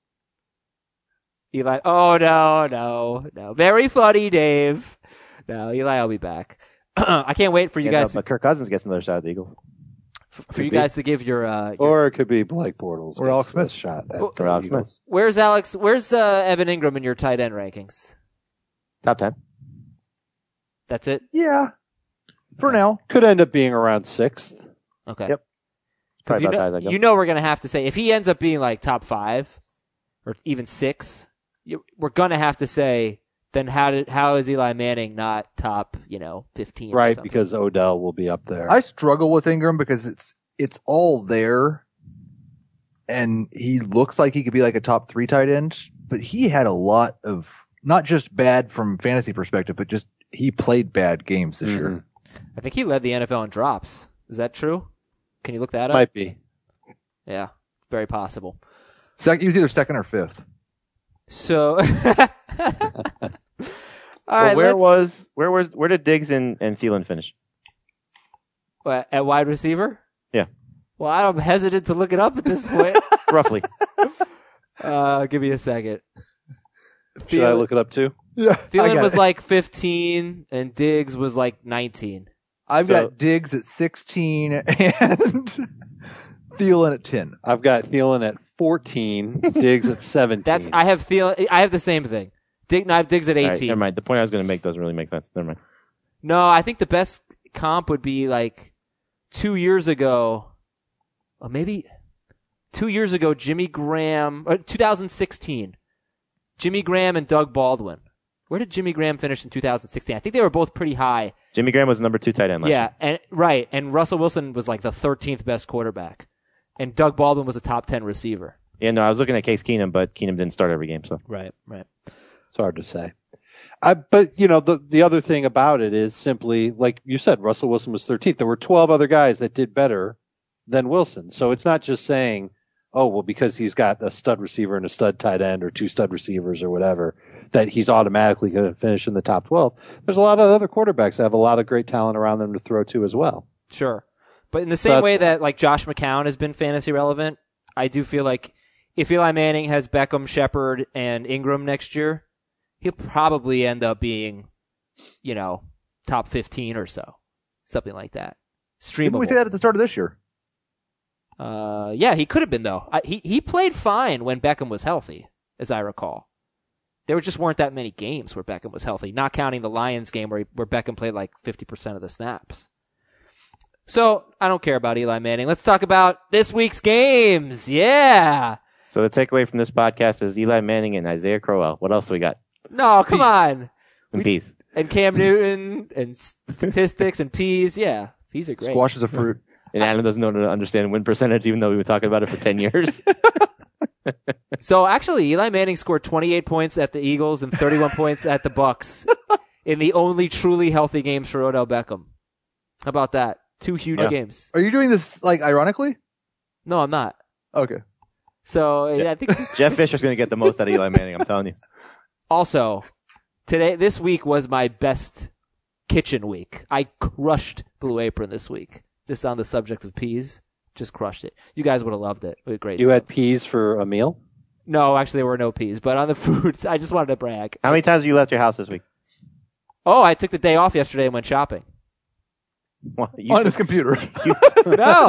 Eli. Oh, no, no, no. Very funny, Dave. No, Eli will be back. I can't wait for you yeah, guys. No, but Kirk Cousins gets another shot at the Eagles. For, for you guys to give your, uh, your or it could be Blake Bortles or Alex Smith shot at or the Alex Eagles. Smith. Where's Alex? Where's uh, Evan Ingram in your tight end rankings? Top ten. That's it. Yeah, for now. Could end up being around sixth. Okay. Yep. Because Probably you, about as high as know, I go. you know we're gonna have to say if he ends up being like top five or even six, you, we're gonna have to say then how did how is Eli Manning not top you know fifteen? Right, or something? because Odell will be up there. I struggle with Ingram because it's it's all there, and he looks like he could be like a top three tight end, but he had a lot of not just bad from fantasy perspective, but just he played bad games this Mhm. year. I think he led the N F L in drops. Is that true? Can you look that up? Might be. Yeah, it's very possible. Sec- he was either second or fifth. So, all Well, right. where let's- was where was where did Diggs and, and Thielen finish? what, at wide receiver? Yeah. Well, I'm hesitant to look it up at this point. Roughly. uh, give me a second. Should I look it up too? Yeah, Thielen was like fifteen, and Diggs was like nineteen. I've So- got Diggs at sixteen and Thielen at ten. I've got Thielen at fourteen, Diggs at seventeen. That's I have Thielen. I have the same thing. Dig, I have Diggs at All right, eighteen. never mind. The point I was going to make doesn't really make sense. Never mind. No, I think the best comp would be like two years ago, or maybe two years ago, Jimmy Graham, uh, two thousand sixteen, Jimmy Graham and Doug Baldwin. Where did Jimmy Graham finish in two thousand sixteen? I think they were both pretty high. Jimmy Graham was number two tight end last Yeah, year. and right, and Russell Wilson was like the thirteenth best quarterback, and Doug Baldwin was a top ten receiver. Yeah, no, I was looking at Case Keenum, but Keenum didn't start every game, so. Right, right. It's hard to say. I, but, you know, the, the other thing about it is simply, like you said, Russell Wilson was thirteenth. There were twelve other guys that did better than Wilson. So it's not just saying, oh, well, because he's got a stud receiver and a stud tight end or two stud receivers or whatever, that he's automatically going to finish in the top twelve. There's a lot of other quarterbacks that have a lot of great talent around them to throw to as well. Sure. But in the same So way that like Josh McCown has been fantasy relevant, I do feel like if Eli Manning has Beckham, Shepard, and Ingram next year, he'll probably end up being, you know, top fifteen or so. Something like that. Streamable. Didn't we say that at the start of this year? Uh, yeah, he could have been, though. I, he, he played fine when Beckham was healthy, as I recall. There just weren't that many games where Beckham was healthy, not counting the Lions game where, where Beckham played like fifty percent of the snaps. So, I don't care about Eli Manning. Let's talk about this week's games. Yeah. So the takeaway from this podcast is Eli Manning and Isaiah Crowell. What else do we got? No, come on. And peace. And Cam Newton and s- statistics and peas. Yeah, peas are great. Squash is a fruit. And Adam doesn't know how to understand win percentage, even though we've been talking about it for ten years. So actually, Eli Manning scored twenty-eight points at the Eagles and thirty-one points at the Bucks in the only truly healthy games for Odell Beckham. How about that? Two huge Yeah. games. Are you doing this like ironically? No, I'm not. Okay. So yeah, I think Jeff Fisher's going to get the most out of Eli Manning, I'm telling you. also today, this week was my best kitchen week. I crushed Blue Apron this week. Just on the subject of peas, just crushed it. You guys would have loved it. It was great. You stuff. had peas for a meal? No, actually there were no peas, but on the foods, I just wanted to brag. How many times have you left your house this week? Oh, I took the day off yesterday and went shopping. Well, you On took, his computer. No,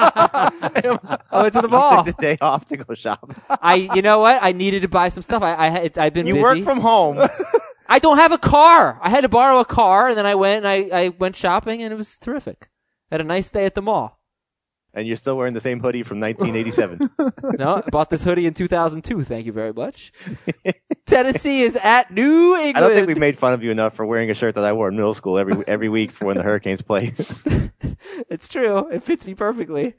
I went to the you mall. took the day off to go shopping. I, you know what? I needed to buy some stuff. I, I had, I've been You busy. work from home. I don't have a car. I had to borrow a car, and then I went and I, I went shopping, and it was terrific. I had a nice day at the mall. And you're still wearing the same hoodie from nineteen eighty-seven. No, I bought this hoodie in two thousand two. Thank you very much. Tennessee is at New England. I don't think we made fun of you enough for wearing a shirt that I wore in middle school every every week for when the Hurricanes play. It's true. It fits me perfectly.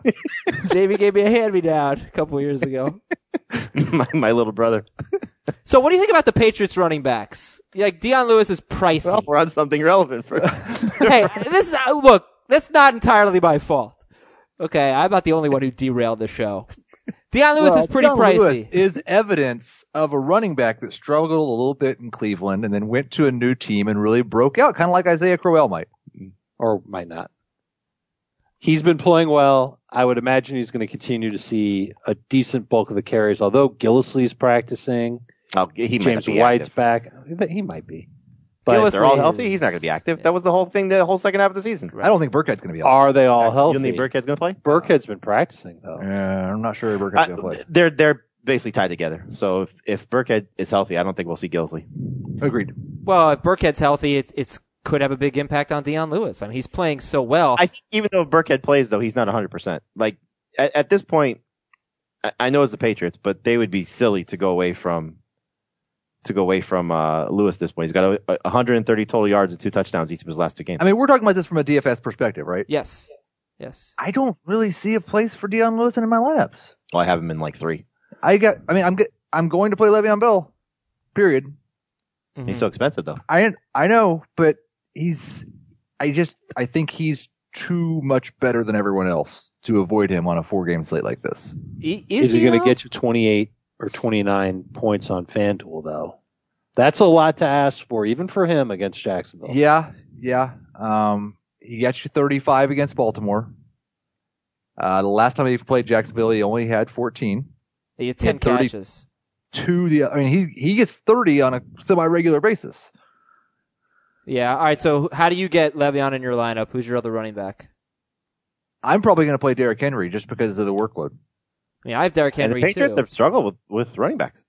Jamie gave me a hand-me-down a couple years ago. my, my little brother. So what do you think about the Patriots running backs? Like, Deion Lewis is pricey. Well, we're on something relevant for. Hey, this is, look, that's not entirely my fault. Okay, I'm not the only one who derailed the show. Deion Lewis Well, is pretty Deion pricey. Lewis is evidence of a running back that struggled a little bit in Cleveland and then went to a new team and really broke out, kind of like Isaiah Crowell might. Or might not. He's been playing well. I would imagine he's going to continue to see a decent bulk of the carries, although Gillislee's practicing. Oh, he might James not be White's active. back. He might be. But Gillis- They're all healthy. He's not going to be active. That was the whole thing, the whole second half of the season. I don't think Burkhead's going to be out. are they all You healthy? don't think Burkhead's going to play? Burkhead's been practicing, though. Yeah, I'm not sure Burkhead's going to Uh, play. they're they're basically tied together. So if if Burkhead is healthy, I don't think we'll see Gillisley. Agreed. Well, if Burkhead's healthy, it's it's could have a big impact on Deion Lewis. I mean, he's playing so well. I think even though Burkhead plays, though, he's not one hundred percent. Like at, at this point, I, I know it's the Patriots, but they would be silly to go away from to go away from uh, Lewis at this point. He's got a, a one hundred thirty total yards and two touchdowns each of his last two games. I mean, we're talking about this from a D F S perspective, right? Yes. Yes. I don't really see a place for Deion Lewis in my lineups. Well, I have him in like three. I got. I mean, I'm get, I'm going to play Le'Veon Bell. Period. Mhm. He's so expensive, though. I I know, but he's. I just I think he's too much better than everyone else to avoid him on a four game slate like this. I- Is, Is he going though? to get you twenty-eight or twenty-nine points on FanDuel, though? That's a lot to ask for, even for him against Jacksonville. Yeah, yeah. Um, he got you thirty-five against Baltimore. Uh, the last time he played Jacksonville, he only had fourteen. He had He ten had thirty catches. To the, I mean, he he gets thirty on a semi-regular basis. Yeah. All right. So how do you get Le'Veon in your lineup? Who's your other running back? I'm probably going to play Derrick Henry just because of the workload. I mean, I have Derrick And Henry the Patriots too. have struggled with, with running backs.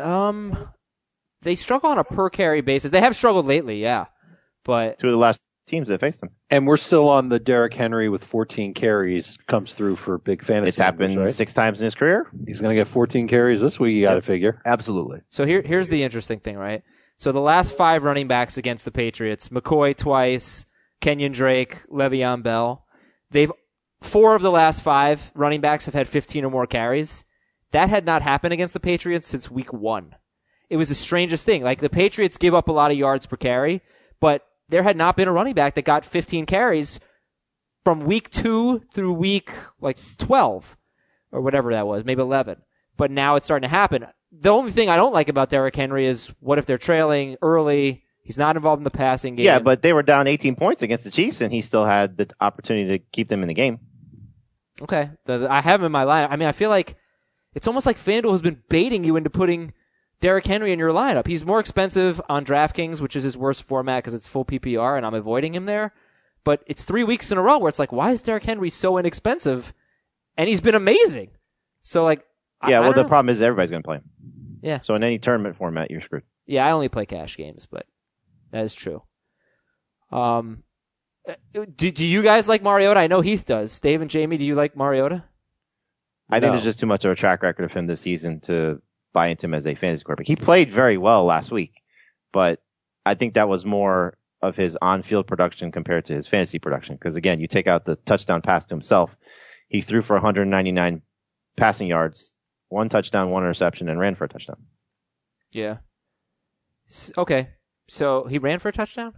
Um, they struggle on a per carry basis. They have struggled lately, yeah. But Two of the last teams that faced him. And we're still on the Derrick Henry with fourteen carries comes through for big fantasy. It's happened numbers, right? six times in his career. He's going to get fourteen carries this week. You got to Yep. figure. Absolutely. So here, here's the interesting thing, right? So the last five running backs against the Patriots, McCoy twice, Kenyon Drake, Le'Veon Bell, they've four of the last five running backs have had fifteen or more carries. That had not happened against the Patriots since week one. It was the strangest thing. Like, the Patriots give up a lot of yards per carry, but there had not been a running back that got fifteen carries from week two through week, like, twelve, or whatever that was, maybe eleven. But now it's starting to happen. The only thing I don't like about Derrick Henry is, what if they're trailing early? He's not involved in the passing game. Yeah, but they were down eighteen points against the Chiefs, and he still had the opportunity to keep them in the game. Okay. The, the, I have him in my lineup. I mean, I feel like it's almost like FanDuel has been baiting you into putting Derrick Henry in your lineup. He's more expensive on DraftKings, which is his worst format because it's full P P R, and I'm avoiding him there. But it's three weeks in a row where it's like, why is Derrick Henry so inexpensive? And he's been amazing. So, like, Yeah, I, well, I the don't know. problem is everybody's going to play him. Yeah. So in any tournament format, you're screwed. Yeah, I only play cash games, but that is true. Um, do, do you guys like Mariota? I know Heath does. Dave and Jamie, do you like Mariota? I think No. there's just too much of a track record of him this season to buy into him as a fantasy quarterback. He played very well last week, but I think that was more of his on-field production compared to his fantasy production. Because again, you take out the touchdown pass to himself, he threw for one hundred ninety-nine passing yards, one touchdown, one interception, and ran for a touchdown. Yeah. S- Okay. So he ran for a touchdown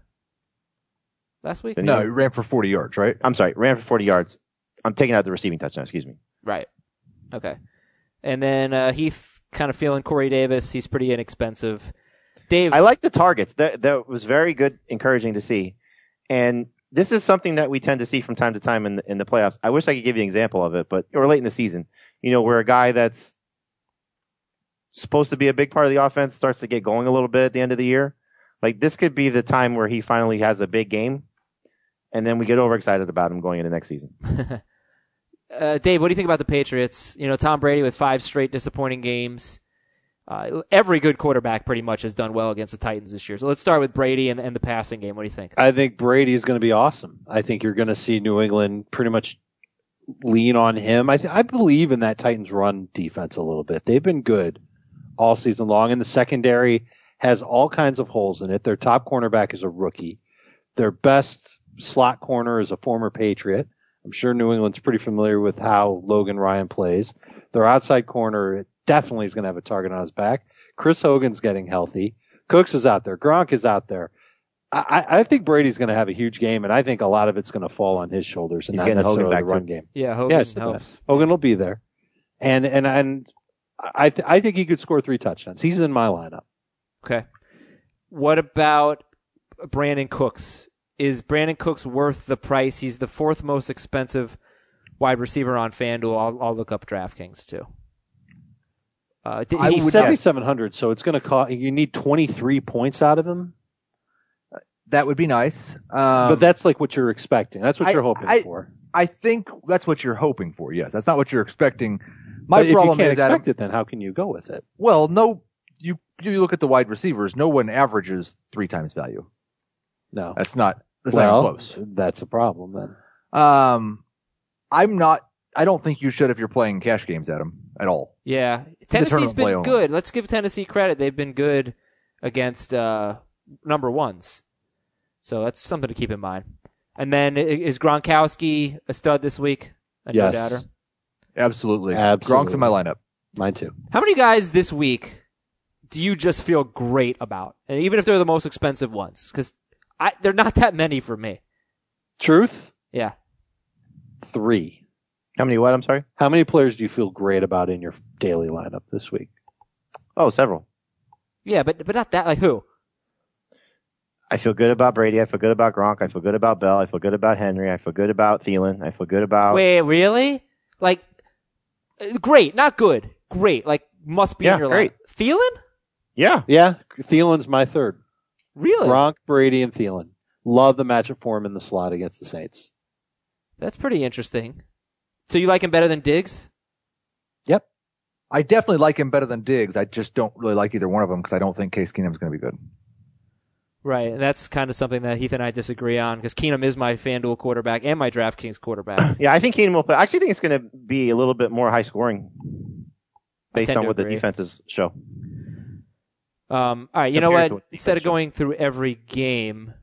last week? Didn't No, he? he ran for forty yards, right? I'm sorry, ran for forty yards. I'm taking out the receiving touchdown, excuse me. Right. Okay. And then uh, Heath kind of feeling Corey Davis. He's pretty inexpensive. Dave. I like the targets. That that was very good, encouraging to see. And this is something that we tend to see from time to time in the, in the playoffs. I wish I could give you an example of it, but or late in the season, you know, where a guy that's supposed to be a big part of the offense starts to get going a little bit at the end of the year. Like, this could be the time where he finally has a big game, and then we get overexcited about him going into next season. Uh, Dave, what do you think about the Patriots? You know, Tom Brady with five straight disappointing games. Uh, every good quarterback pretty much has done well against the Titans this year. So let's start with Brady and, and the passing game. What do you think? I think Brady is going to be awesome. I think you're going to see New England pretty much lean on him. I, th- I believe in that Titans run defense a little bit. They've been good all season long, and the secondary has all kinds of holes in it. Their top cornerback is a rookie. Their best slot corner is a former Patriot. I'm sure New England's pretty familiar with how Logan Ryan plays. Their outside corner definitely is going to have a target on his back. Chris Hogan's getting healthy. Cooks is out there. Gronk is out there. I, I think Brady's going to have a huge game, and I think a lot of it's going to fall on his shoulders and He's not getting Hogan necessarily back, the run too. game. Yeah, Hogan Yes, helps. Hogan will be there, and and and I th- I think he could score three touchdowns. He's in my lineup. Okay. What about Brandon Cooks? Is Brandon Cooks worth the price? He's the fourth most expensive wide receiver on FanDuel. I'll, I'll look up DraftKings too. Uh, did, I he, He's would- seventy-seven hundred, so it's going to cost. You need twenty-three points out of him, That would be nice. Um, but that's like what you're expecting. That's what I- you're hoping I- for. I think that's what you're hoping for. Yes, that's not what you're expecting. My But if problem you can't is that expect it, then how can you go with it? well, no, you you look at the wide receivers. No one averages three times value. No, That's not that's well, not close. that's a problem then. Um, I'm not. I don't think you should if you're playing cash games at him at all. yeah, Tennessee's tournament play been only. good. Let's give Tennessee credit. They've been good against uh, number ones. So that's something to keep in mind. And then i- is Gronkowski a stud this week? A Yes. no-doubter? Absolutely. Absolutely. Gronk's in my lineup. Mine too. How many guys this week do you just feel great about? And even if they're the most expensive ones, because they're not that many for me. Truth, Yeah. three. How many what? I'm sorry? How many players do you feel great about in your daily lineup this week? Oh, several. Yeah, but but not that. Like who? I feel good about Brady. I feel good about Gronk. I feel good about Bell. I feel good about Henry. I feel good about Thielen. I feel good about... Wait, really? Like, uh, great, not good. Great. Like, must be Yeah, in your great. line. Thielen? Yeah. Yeah, Thielen's my third. Really? Gronk, Brady, and Thielen. Love the matchup for him in the slot against the Saints. That's pretty interesting. So you like him better than Diggs? Yep. I definitely like him better than Diggs. I just don't really like either one of them because I don't think Case Keenum's going to be good. Right, and that's kind of something that Heath and I disagree on because Keenum is my FanDuel quarterback and my DraftKings quarterback. Yeah, I think Keenum will play. I actually think it's going to be a little bit more high scoring based on what agree. the defenses show. Um, all right, you know Compared what? to what the Instead of defense going through every game,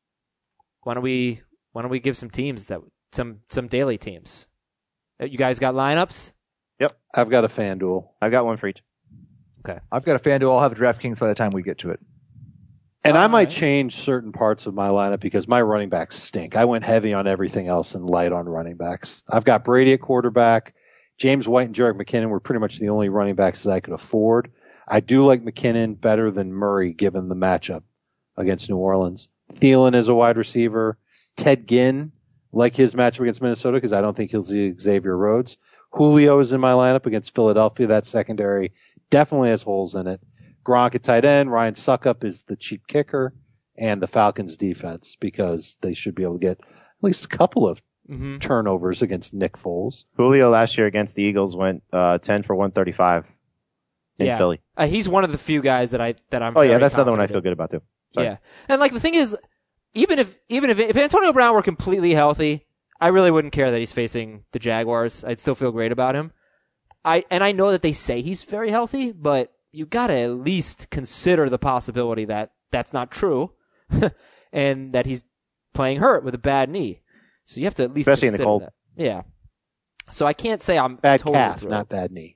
why don't we why don't we give some teams that some some daily teams? Uh, You guys got lineups? Yep, I've got a FanDuel. I've got one for each. Okay. I've got a FanDuel. I'll have a DraftKings by the time we get to it. And All I might right. change certain parts of my lineup because my running backs stink. I went heavy on everything else and light on running backs. I've got Brady at quarterback. James White and Jerick McKinnon were pretty much the only running backs that I could afford. I do like McKinnon better than Murray given the matchup against New Orleans. Thielen is a wide receiver. Ted Ginn, like his matchup against Minnesota because I don't think he'll see Xavier Rhodes. Julio is in my lineup against Philadelphia. That secondary definitely has holes in it. Gronk at tight end. Ryan Suckup is the cheap kicker. And the Falcons defense because they should be able to get at least a couple of Mm-hmm. turnovers against Nick Foles. Julio last year against the Eagles went uh, ten for one thirty-five in Yeah. Philly. Uh, he's one of the few guys that I that I'm. Oh yeah, very that's another one I confident feel in. good about too. Sorry. Yeah, and like the thing is, even if even if if Antonio Brown were completely healthy, I really wouldn't care that he's facing the Jaguars. I'd still feel great about him. I and I know that they say he's very healthy, but you gotta at least consider the possibility that that's not true, and that he's playing hurt with a bad knee. So you have to at least Especially in the consider cold. that. Yeah. So I can't say I'm Bad totally calf, thrilled. not bad knee.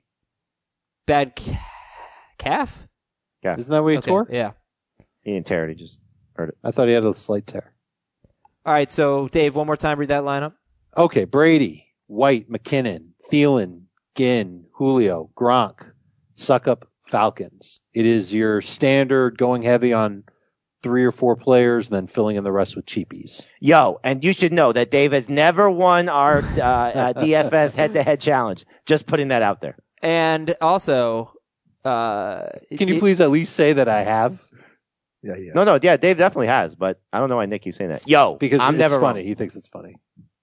Bad ca- calf. Yeah. Isn't that what he Okay, tore? yeah. He didn't tear it. He just hurt it. I thought he had a slight tear. All right, so Dave, one more time, read that lineup. Okay, Brady, White, McKinnon, Thielen, Ginn, Julio, Gronk, Suckup, Falcons. It is your standard going heavy on three or four players, then filling in the rest with cheapies. Yo, and you should know that Dave has never won our uh, uh, D F S head-to-head challenge. Just putting that out there. And also, uh, Can you it- please at least say that I have? Yeah, yeah. No, no, yeah, Dave definitely has, but I don't know why Nick keeps saying that. Yo, Because I'm it's never funny. wrong. He thinks it's funny.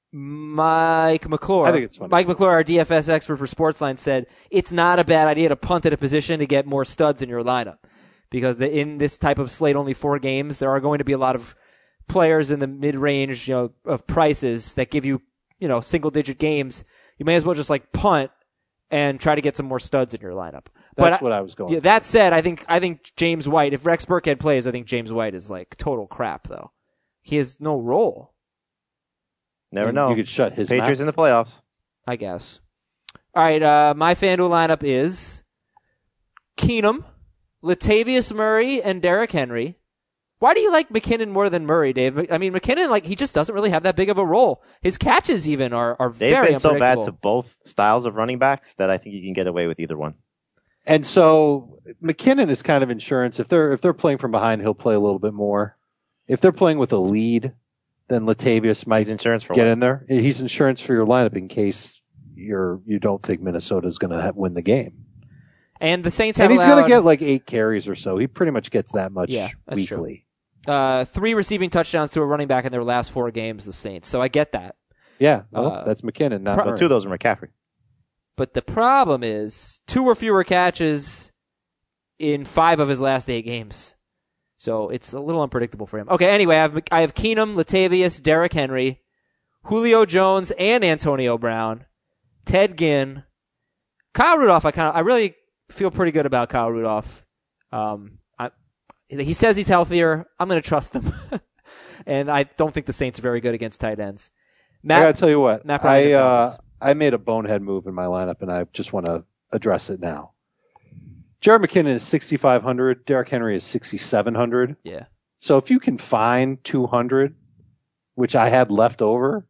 Mike McClure. I think it's funny. Mike McClure, our D F S expert for Sportsline, said it's not a bad idea to punt at a position to get more studs in your lineup. Because the, in this type of slate, only four games, there are going to be a lot of players in the mid-range, you know, of prices that give you, you know, single-digit games. You may as well just like punt and try to get some more studs in your lineup. That's but what I was going Yeah, for. that said, I think I think James White, if Rex Burkhead plays, I think James White is like total crap though. He has no role, Never And know. You could shut his Patriots mouth. in the playoffs. I guess. All right, uh, my FanDuel lineup is Keenum, Latavius Murray, and Derrick Henry. Why do you like McKinnon more than Murray, Dave? I mean, McKinnon, like, he just doesn't really have that big of a role. His catches even are, are They've very been so bad unpredictable. to both styles of running backs that I think you can get away with either one. And so McKinnon is kind of insurance. If they're if they're playing from behind, he'll play a little bit more. If they're playing with a lead, then Latavius might He's insurance for get what? in there. He's insurance for your lineup in case you're you don't think Minnesota's going to win the game. And the Saints have And he's allowed, going to get like eight carries or so. He pretty much gets that much Yeah, that's true. weekly. uh, three receiving touchdowns to a running back in their last four games, the Saints. So I get that. Yeah, well, Uh, that's McKinnon, not pro- Well, Murray. two of those are McCaffrey. But the problem is two or fewer catches in five of his last eight games. So it's a little unpredictable for him. Okay, anyway, I have I have Keenum, Latavius, Derrick Henry, Julio Jones, and Antonio Brown, Ted Ginn, Kyle Rudolph. I kind of I really feel pretty good about Kyle Rudolph. Um, I, he says he's healthier. I'm going to trust him, and I don't think the Saints are very good against tight ends. I Matt, got to tell you what. Matt Bryant I and uh, Falcons. I made a bonehead move in my lineup, and I just want to address it now. Jared McKinnon is sixty-five hundred. Derrick Henry is sixty-seven hundred. yeah. So if you can find two hundred, which I had left over,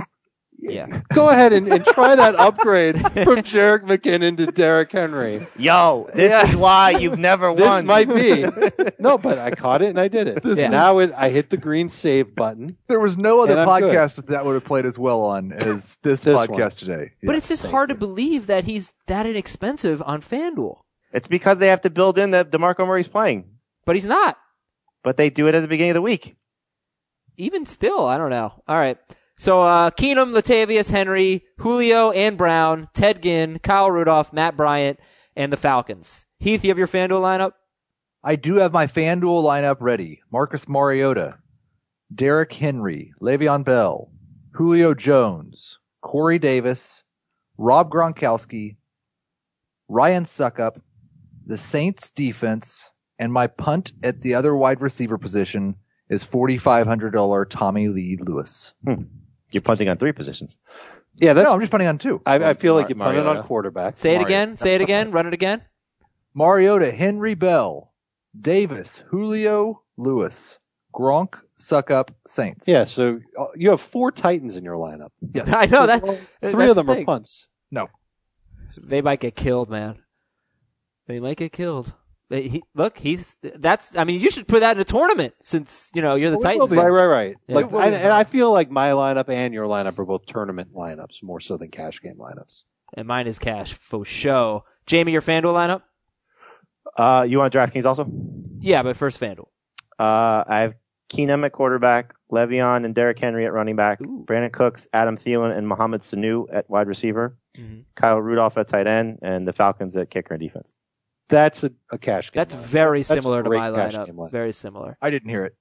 Yeah. go ahead and, and try that upgrade from Jared McKinnon to Derrick Henry. Yo, this Yeah. is why you've never This won. might be. No, but I caught it and I did it. Yeah. Now it, I hit the green save button. There was no other And I'm good. podcast that, that would have played as well on as this, This podcast one. today. But Yeah. it's just thank hard you. to believe that he's that inexpensive on FanDuel. It's because they have to build in that DeMarco Murray's playing. But he's not. But they do it at the beginning of the week. Even still, I don't know. All right. So uh, Keenum, Latavius, Henry, Julio, and Brown, Ted Ginn, Kyle Rudolph, Matt Bryant, and the Falcons. Heath, you have your FanDuel lineup? I do have my FanDuel lineup ready. Marcus Mariota, Derrick Henry, Le'Veon Bell, Julio Jones, Corey Davis, Rob Gronkowski, Ryan Suckup, the Saints defense, and my punt at the other wide receiver position is forty-five hundred dollars Tommy Lee Lewis. Hmm. You're punting on three positions. Yeah, that's. No, I'm just punting on two. I, I feel like you Mar- punted Mariota. on quarterback. Say it Mario. again. Say it again. Run it again. Mariota, Henry Bell, Davis, Julio, Lewis, Gronk, Suckup, Saints. Yeah, so uh, you have four Titans in your lineup. Yes. I know that. Three that's of them the are thing. punts. No. They might get killed, man. They might get killed. They, he, look, he's that's. I mean, you should put that in a tournament since you know you're the Well, it will Titans. be. fan. Right, right, right. Yeah. Like, Well, I, yeah. and I feel like my lineup and your lineup are both tournament lineups more so than cash game lineups. And mine is cash for show. Jamie, your FanDuel lineup? Uh, you want DraftKings also? Yeah, but first FanDuel. Uh, I have Keenum at quarterback, Le'Veon and Derrick Henry at running back, Ooh. Brandon Cooks, Adam Thielen, and Mohamed Sanu at wide receiver, Mhm. Kyle Rudolph at tight end, and the Falcons at kicker and defense. That's a, a cash game. That's lineup. very That's a similar to great my cash lineup. game lineup. Very similar. I didn't hear it.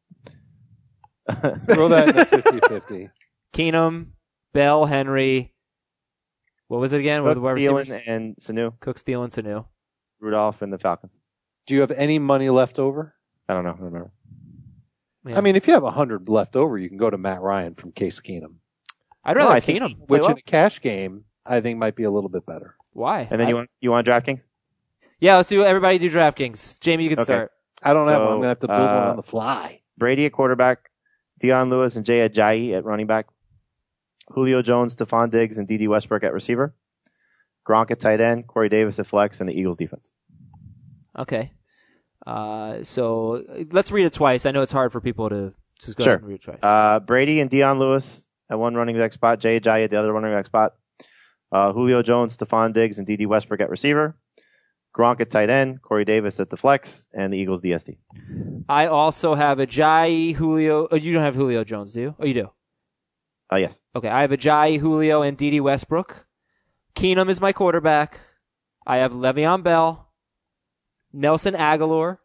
Throw that in a fifty-fifty. Keenum, Bell, Henry. What was it again? What Cooks, were the wide receivers? Thielen, and Sanu, Cooks, Thielen, Sanu. Rudolph, and the Falcons. Do you have any money left over? I don't know. I remember. Yeah. I mean, if you have a hundred left over, you can go to Matt Ryan from Case Keenum, I'd rather No, I have think- Keenum. which well. in a cash game I think might be a little bit better. Why? And then I- you want you want DraftKings? Yeah, let's do everybody do DraftKings. Jamie, you can Okay. start. I don't have one. So, I'm gonna have to build one uh, on the fly. Brady at quarterback, Deion Lewis and Jay Ajayi at running back, Julio Jones, Stephon Diggs, and D D Westbrook at receiver, Gronk at tight end, Corey Davis at flex, and the Eagles defense. Okay. Uh, so let's read it twice. I know it's hard for people to just go Sure. ahead and read it twice. Uh, Brady and Deion Lewis at one running back spot, Jay Ajayi at the other running back spot, uh, Julio Jones, Stephon Diggs, and D D Westbrook at receiver, Gronk at tight end, Corey Davis at the flex, and the Eagles D S D. I also have Ajayi, Julio. Oh, you don't have Julio Jones, do you? Oh, you do. Uh, yes. Okay, I have Ajayi, Julio, and D D Westbrook. Keenum is my quarterback. I have Le'Veon Bell, Nelson Aguilar,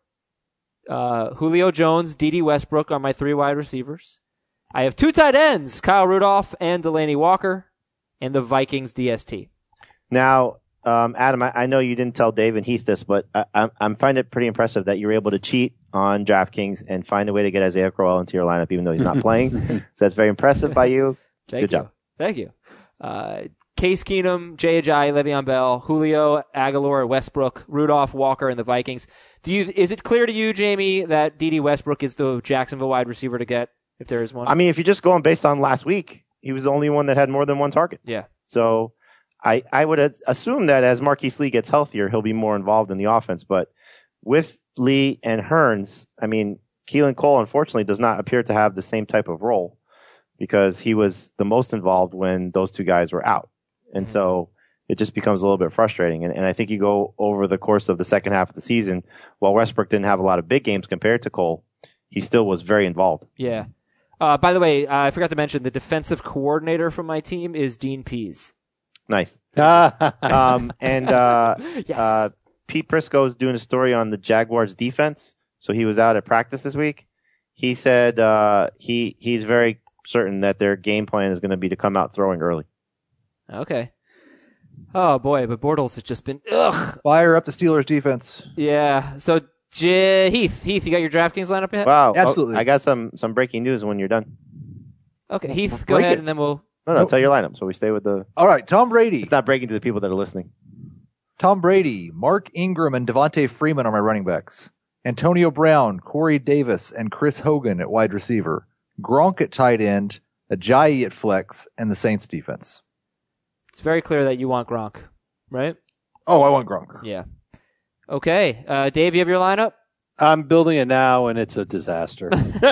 uh, Julio Jones, D D Westbrook are my three wide receivers. I have two tight ends, Kyle Rudolph and Delaney Walker, and the Vikings D S T. Now, um, Adam, I, I know you didn't tell Dave and Heath this, but I, I'm, I'm finding it pretty impressive that you were able to cheat on DraftKings and find a way to get Isaiah Crowell into your lineup, even though he's not playing. So that's very impressive by you. Thank Good you. job. Thank you. Uh, Case Keenum, Jay Ajayi, Le'Veon Bell, Julio, Aguilar, Westbrook, Rudolph, Walker, and the Vikings. Do you? Is it clear to you, Jamie, that D D Westbrook is the Jacksonville wide receiver to get, if there is one? I mean, if you're just going based on last week, he was the only one that had more than one target. yeah. So I, I would assume that as Marquise Lee gets healthier, he'll be more involved in the offense. But with Lee and Hearns, I mean, Keelan Cole, unfortunately, does not appear to have the same type of role because he was the most involved when those two guys were out. And so it just becomes a little bit frustrating. And, and I think you go over the course of the second half of the season, while Westbrook didn't have a lot of big games compared to Cole, he still was very involved. Yeah. Uh, by the way, uh, I forgot to mention the defensive coordinator from my team is Dean Pease. Nice. Ah, Um, and, uh, Yes. uh, Pete Prisco is doing a story on the Jaguars defense. So he was out at practice this week. He said, uh, he, he's very certain that their game plan is going to be to come out throwing early. Okay. Oh boy, but Bortles has just been ugh. Fire up the Steelers defense. Yeah. So J- Heath, Heath, you got your DraftKings lineup yet? Wow. Oh, Absolutely. I got some, some breaking news when you're done. Okay, Heath, go Break ahead, it. and then we'll. No, no, Nope. tell your lineup. So we stay with the, All right, Tom Brady. it's not breaking to the people that are listening. Tom Brady, Mark Ingram, and Devontae Freeman are my running backs. Antonio Brown, Corey Davis, and Chris Hogan at wide receiver. Gronk at tight end, Ajayi at flex, and the Saints defense. It's very clear that you want Gronk, right? Oh, I want Gronk. Yeah. Okay, uh, Dave, you have your lineup. I'm building it now, and it's a disaster.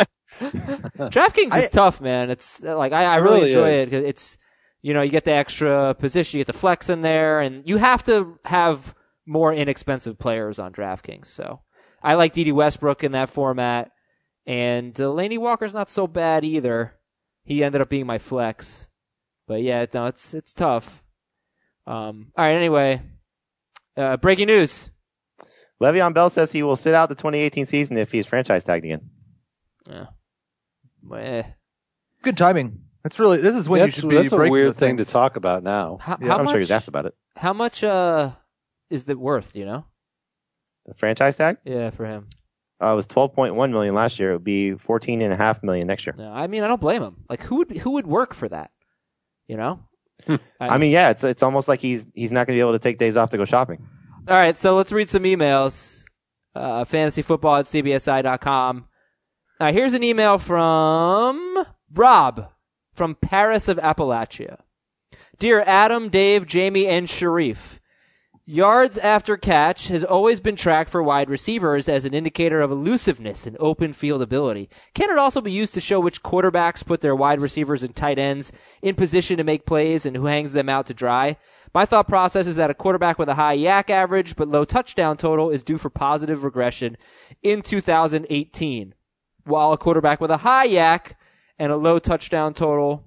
DraftKings is I- tough, man. It's uh, like I, I It really, really enjoy is. it. 'Cause it's you know you get the extra position, you get the flex in there, and you have to have more inexpensive players on DraftKings. So I like D D Westbrook in that format, and Delaney Walker's not so bad either. He ended up being my flex, but yeah, no, it's it's tough. Um, all right, anyway, uh, breaking news. Le'Veon Bell says he will sit out the twenty eighteen season if he's franchise tagged again. Yeah. Eh. Good timing. That's really. This is when that's, you should be. That's a breaking weird those thing things. to talk about now. How, Yeah, how I'm much, sure he's asked about it. How much uh, is that worth, do you know? The franchise tag? Yeah, for him. Uh, it was twelve point one million last year. It would be fourteen and a half million next year. No, I mean, I don't blame him. Like, who would who would work for that? You know? I mean, yeah, it's it's almost like he's he's not going to be able to take days off to go shopping. All right, so let's read some emails. Uh, fantasyfootball at c b s i dot com. Now, here's an email from Rob from Paris of Appalachia. Dear Adam, Dave, Jamie, and Sharif, yards after catch has always been tracked for wide receivers as an indicator of elusiveness and open field ability. Can it also be used to show which quarterbacks put their wide receivers and tight ends in position to make plays and who hangs them out to dry? My thought process is that a quarterback with a high yak average but low touchdown total is due for positive regression in two thousand eighteen, while a quarterback with a high yak and a low touchdown total,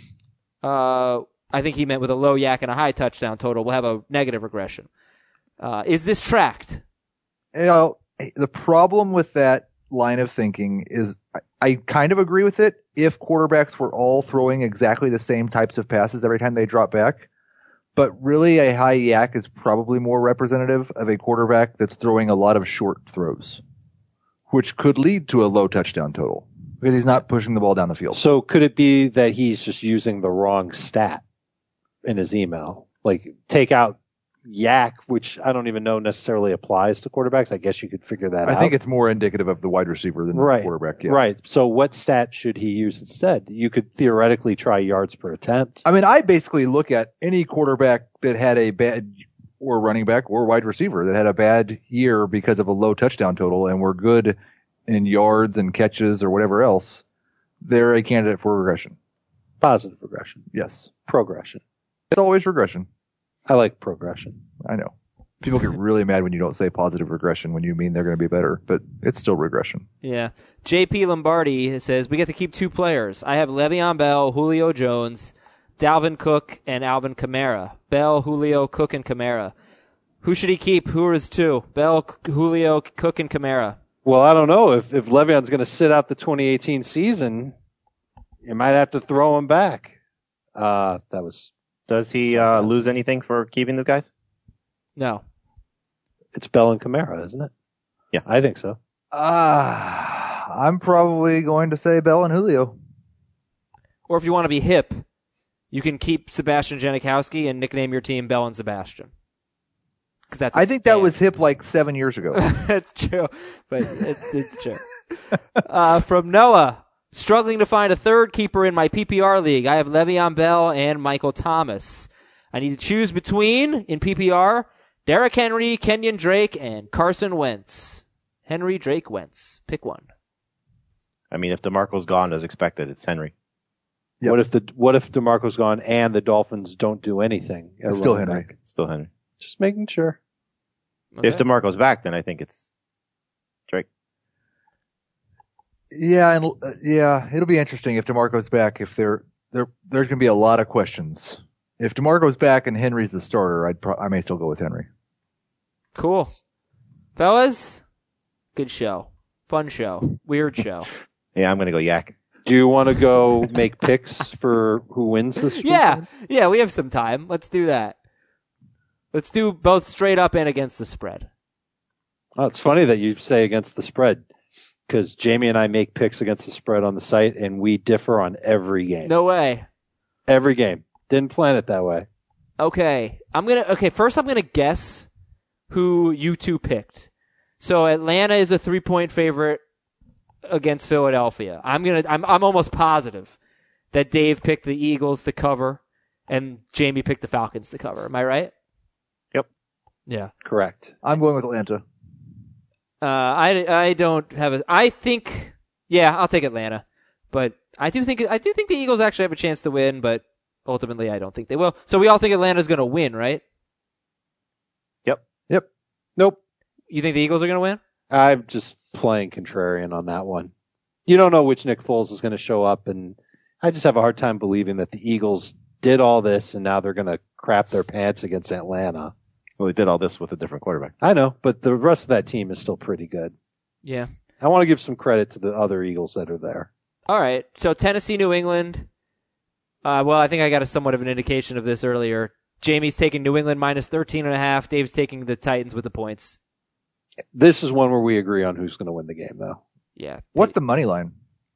uh, I think he meant with a low yak and a high touchdown total, will have a negative regression. Uh, is this tracked? You know, the problem with that line of thinking is I, I kind of agree with it if quarterbacks were all throwing exactly the same types of passes every time they drop back. But really, a high yak is probably more representative of a quarterback that's throwing a lot of short throws, which could lead to a low touchdown total because he's not pushing the ball down the field. So could it be that he's just using the wrong stat in his email? Like take out yak, which I don't even know necessarily applies to quarterbacks. I guess you could figure that I out. I think it's more indicative of the wide receiver than right. the quarterback. Yeah. Right. So what stat should he use instead? You could theoretically try yards per attempt. I mean, I basically look at any quarterback that had a bad or running back or wide receiver that had a bad year because of a low touchdown total and were good in yards and catches or whatever else. They're a candidate for regression. Positive regression. Yes. Progression. It's always regression. I like progression. I know. People get really mad when you don't say positive regression when you mean they're going to be better, but it's still regression. Yeah. J P Lombardi says, we get to keep two players. I have Le'Veon Bell, Julio Jones, Dalvin Cook, and Alvin Kamara. Bell, Julio, Cook, and Kamara. Who should he keep? Who are his two? Bell, Julio, Cook, and Kamara. Well, I don't know. If, if Le'Veon's going to sit out the twenty eighteen season, you might have to throw him back. Uh, that was... Does he uh, lose anything for keeping the guys? No. It's Bell and Kamara, isn't it? Yeah. I think so. Ah, uh, I'm probably going to say Bell and Julio. Or if you want to be hip, you can keep Sebastian Janikowski and nickname your team Bell and Sebastian. Because that's. I think that band. was hip like seven years ago. That's true, but it's it's true. Uh, from Noah, struggling to find a third keeper in my P P R league. I have Le'Veon Bell and Michael Thomas. I need to choose between, in P P R, Derrick Henry, Kenyon Drake, and Carson Wentz. Henry, Drake, Wentz. Pick one. I mean, if DeMarco's gone as expected, it's Henry. Yep. What if the what if DeMarco's gone and the Dolphins don't do anything? It's still Henry. Back? Still Henry. Just making sure. Okay. If DeMarco's back, then I think it's Drake. Yeah, and uh, yeah, it'll be interesting if DeMarco's back. If there, there, there's going to be a lot of questions. If DeMarco's back and Henry's the starter, I'd pro- I may still go with Henry. Cool. Fellas, good show. Fun show. Weird show. Yeah, I'm going to go Yak. Do you want to go make picks for who wins this weekend? Yeah, yeah, we have some time. Let's do that. Let's do both straight up and against the spread. Oh, it's funny that you say against the spread because Jamie and I make picks against the spread on the site and we differ on every game. No way. Every game. Didn't plan it that way. Okay, I'm gonna. Okay, first I'm gonna guess who you two picked. So Atlanta is a three-point favorite against Philadelphia. I'm gonna. I'm. I'm almost positive that Dave picked the Eagles to cover, and Jamie picked the Falcons to cover. Am I right? Yep. Yeah. Correct. I'm going with Atlanta. Uh, I, I don't have a. I think. Yeah, I'll take Atlanta, but I do think I do think the Eagles actually have a chance to win, but ultimately I don't think they will. So we all think Atlanta's going to win, right? Yep. Yep. Nope. You think the Eagles are going to win? I'm just playing contrarian on that one. You don't know which Nick Foles is going to show up, and I just have a hard time believing that the Eagles did all this and now they're going to crap their pants against Atlanta. Well, he did all this with a different quarterback. I know, but the rest of that team is still pretty good. Yeah. I want to give some credit to the other Eagles that are there. All right. So Tennessee, New England. Uh, well, I think I got a somewhat of an indication of this earlier. Jamie's taking New England minus thirteen and a half. Dave's taking the Titans with the points. This is one where we agree on who's going to win the game, though. Yeah. What's the money line?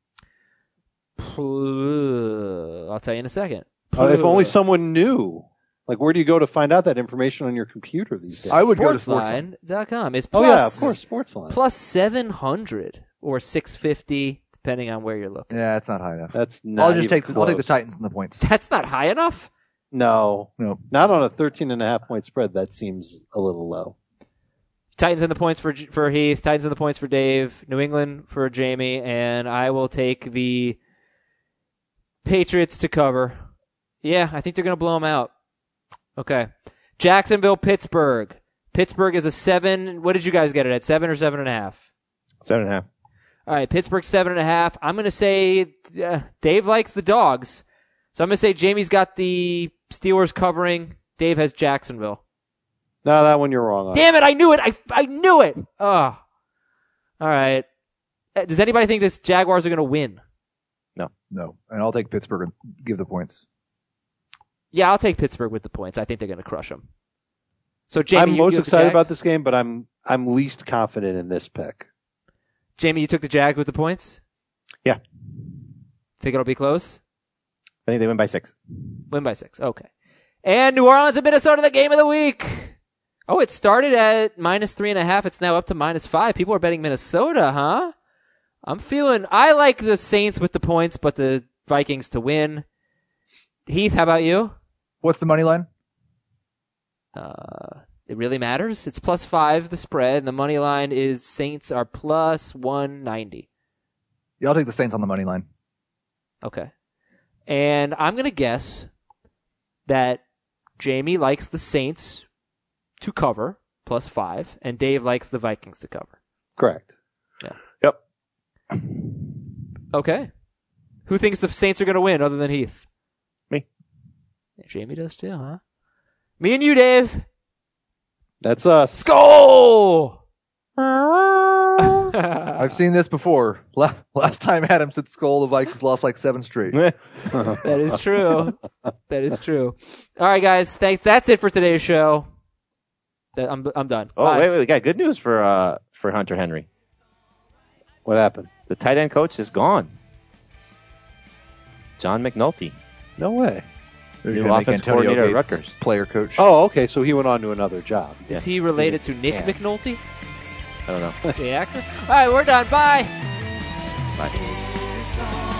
I'll tell you in a second. Uh, if only someone knew. Like, where do you go to find out that information on your computer these days? I would go to Sportsline dot com. It's Oh, plus, yeah, of course, Sportsline. plus seven hundred or six fifty, depending on where you're looking. Yeah, it's not high enough. That's not I'll just even take I'll take the close. Titans and the points. That's not high enough? No. No. Not on a thirteen and a half point spread. That seems a little low. Titans and the points for for Heath. Titans and the points for Dave. New England for Jamie. And I will take the Patriots to cover. Yeah, I think they're going to blow them out. Okay. Jacksonville, Pittsburgh. Pittsburgh is a seven. What did you guys get it at? Seven or seven and a half? Seven and a half. All right, Pittsburgh seven and a half. I'm going to say uh, Dave likes the dogs. So I'm going to say Jamie's got the Steelers covering. Dave has Jacksonville. No, that one you're wrong on. Damn it, I knew it. I, I knew it. Oh. All right. Uh, Does anybody think this Jaguars are going to win? No. And I'll take Pittsburgh and give the points. Yeah, I'll take Pittsburgh with the points. I think they're going to crush them. So Jamie, I'm you, most you have the excited Jags? about this game, but I'm I'm least confident in this pick. Jamie, you took the Jags with the points? Yeah. Think it'll be close? I think they win by six. Win by six. Okay. And New Orleans and Minnesota, the game of the week. Oh, it started at minus three and a half. It's now up to minus five. People are betting Minnesota, huh? I'm feeling, I like the Saints with the points, but the Vikings to win. Heath, how about you? What's the money line? Uh, it really matters. It's plus five, the spread, and the money line is Saints are plus one ninety. Yeah, I'll take the Saints on the money line. Okay. And I'm going to guess that Jamie likes the Saints to cover, plus five, and Dave likes the Vikings to cover. Correct. Yep. Okay. Who thinks the Saints are going to win other than Heath? Me. Yeah, Jamie does too, huh? Me and you, Dave. That's us. Skull! I've seen this before. La- Last time Adam said Skull, the Vikings lost like seven straight. That is true. That is true. All right, guys. Thanks. That's it for today's show. That- I'm I'm done. Oh, Bye. wait, wait. We got good news for uh for Hunter Henry. What happened? The tight end coach is gone. John McNulty. No way. They're New gonna make offense Antonio coordinator at Gates Rutgers. player coach. Oh, okay. So he went on to another job. Is he related to Nick Yeah. McNulty, I don't know. the actor? All right, we're done. Bye. Bye. It's all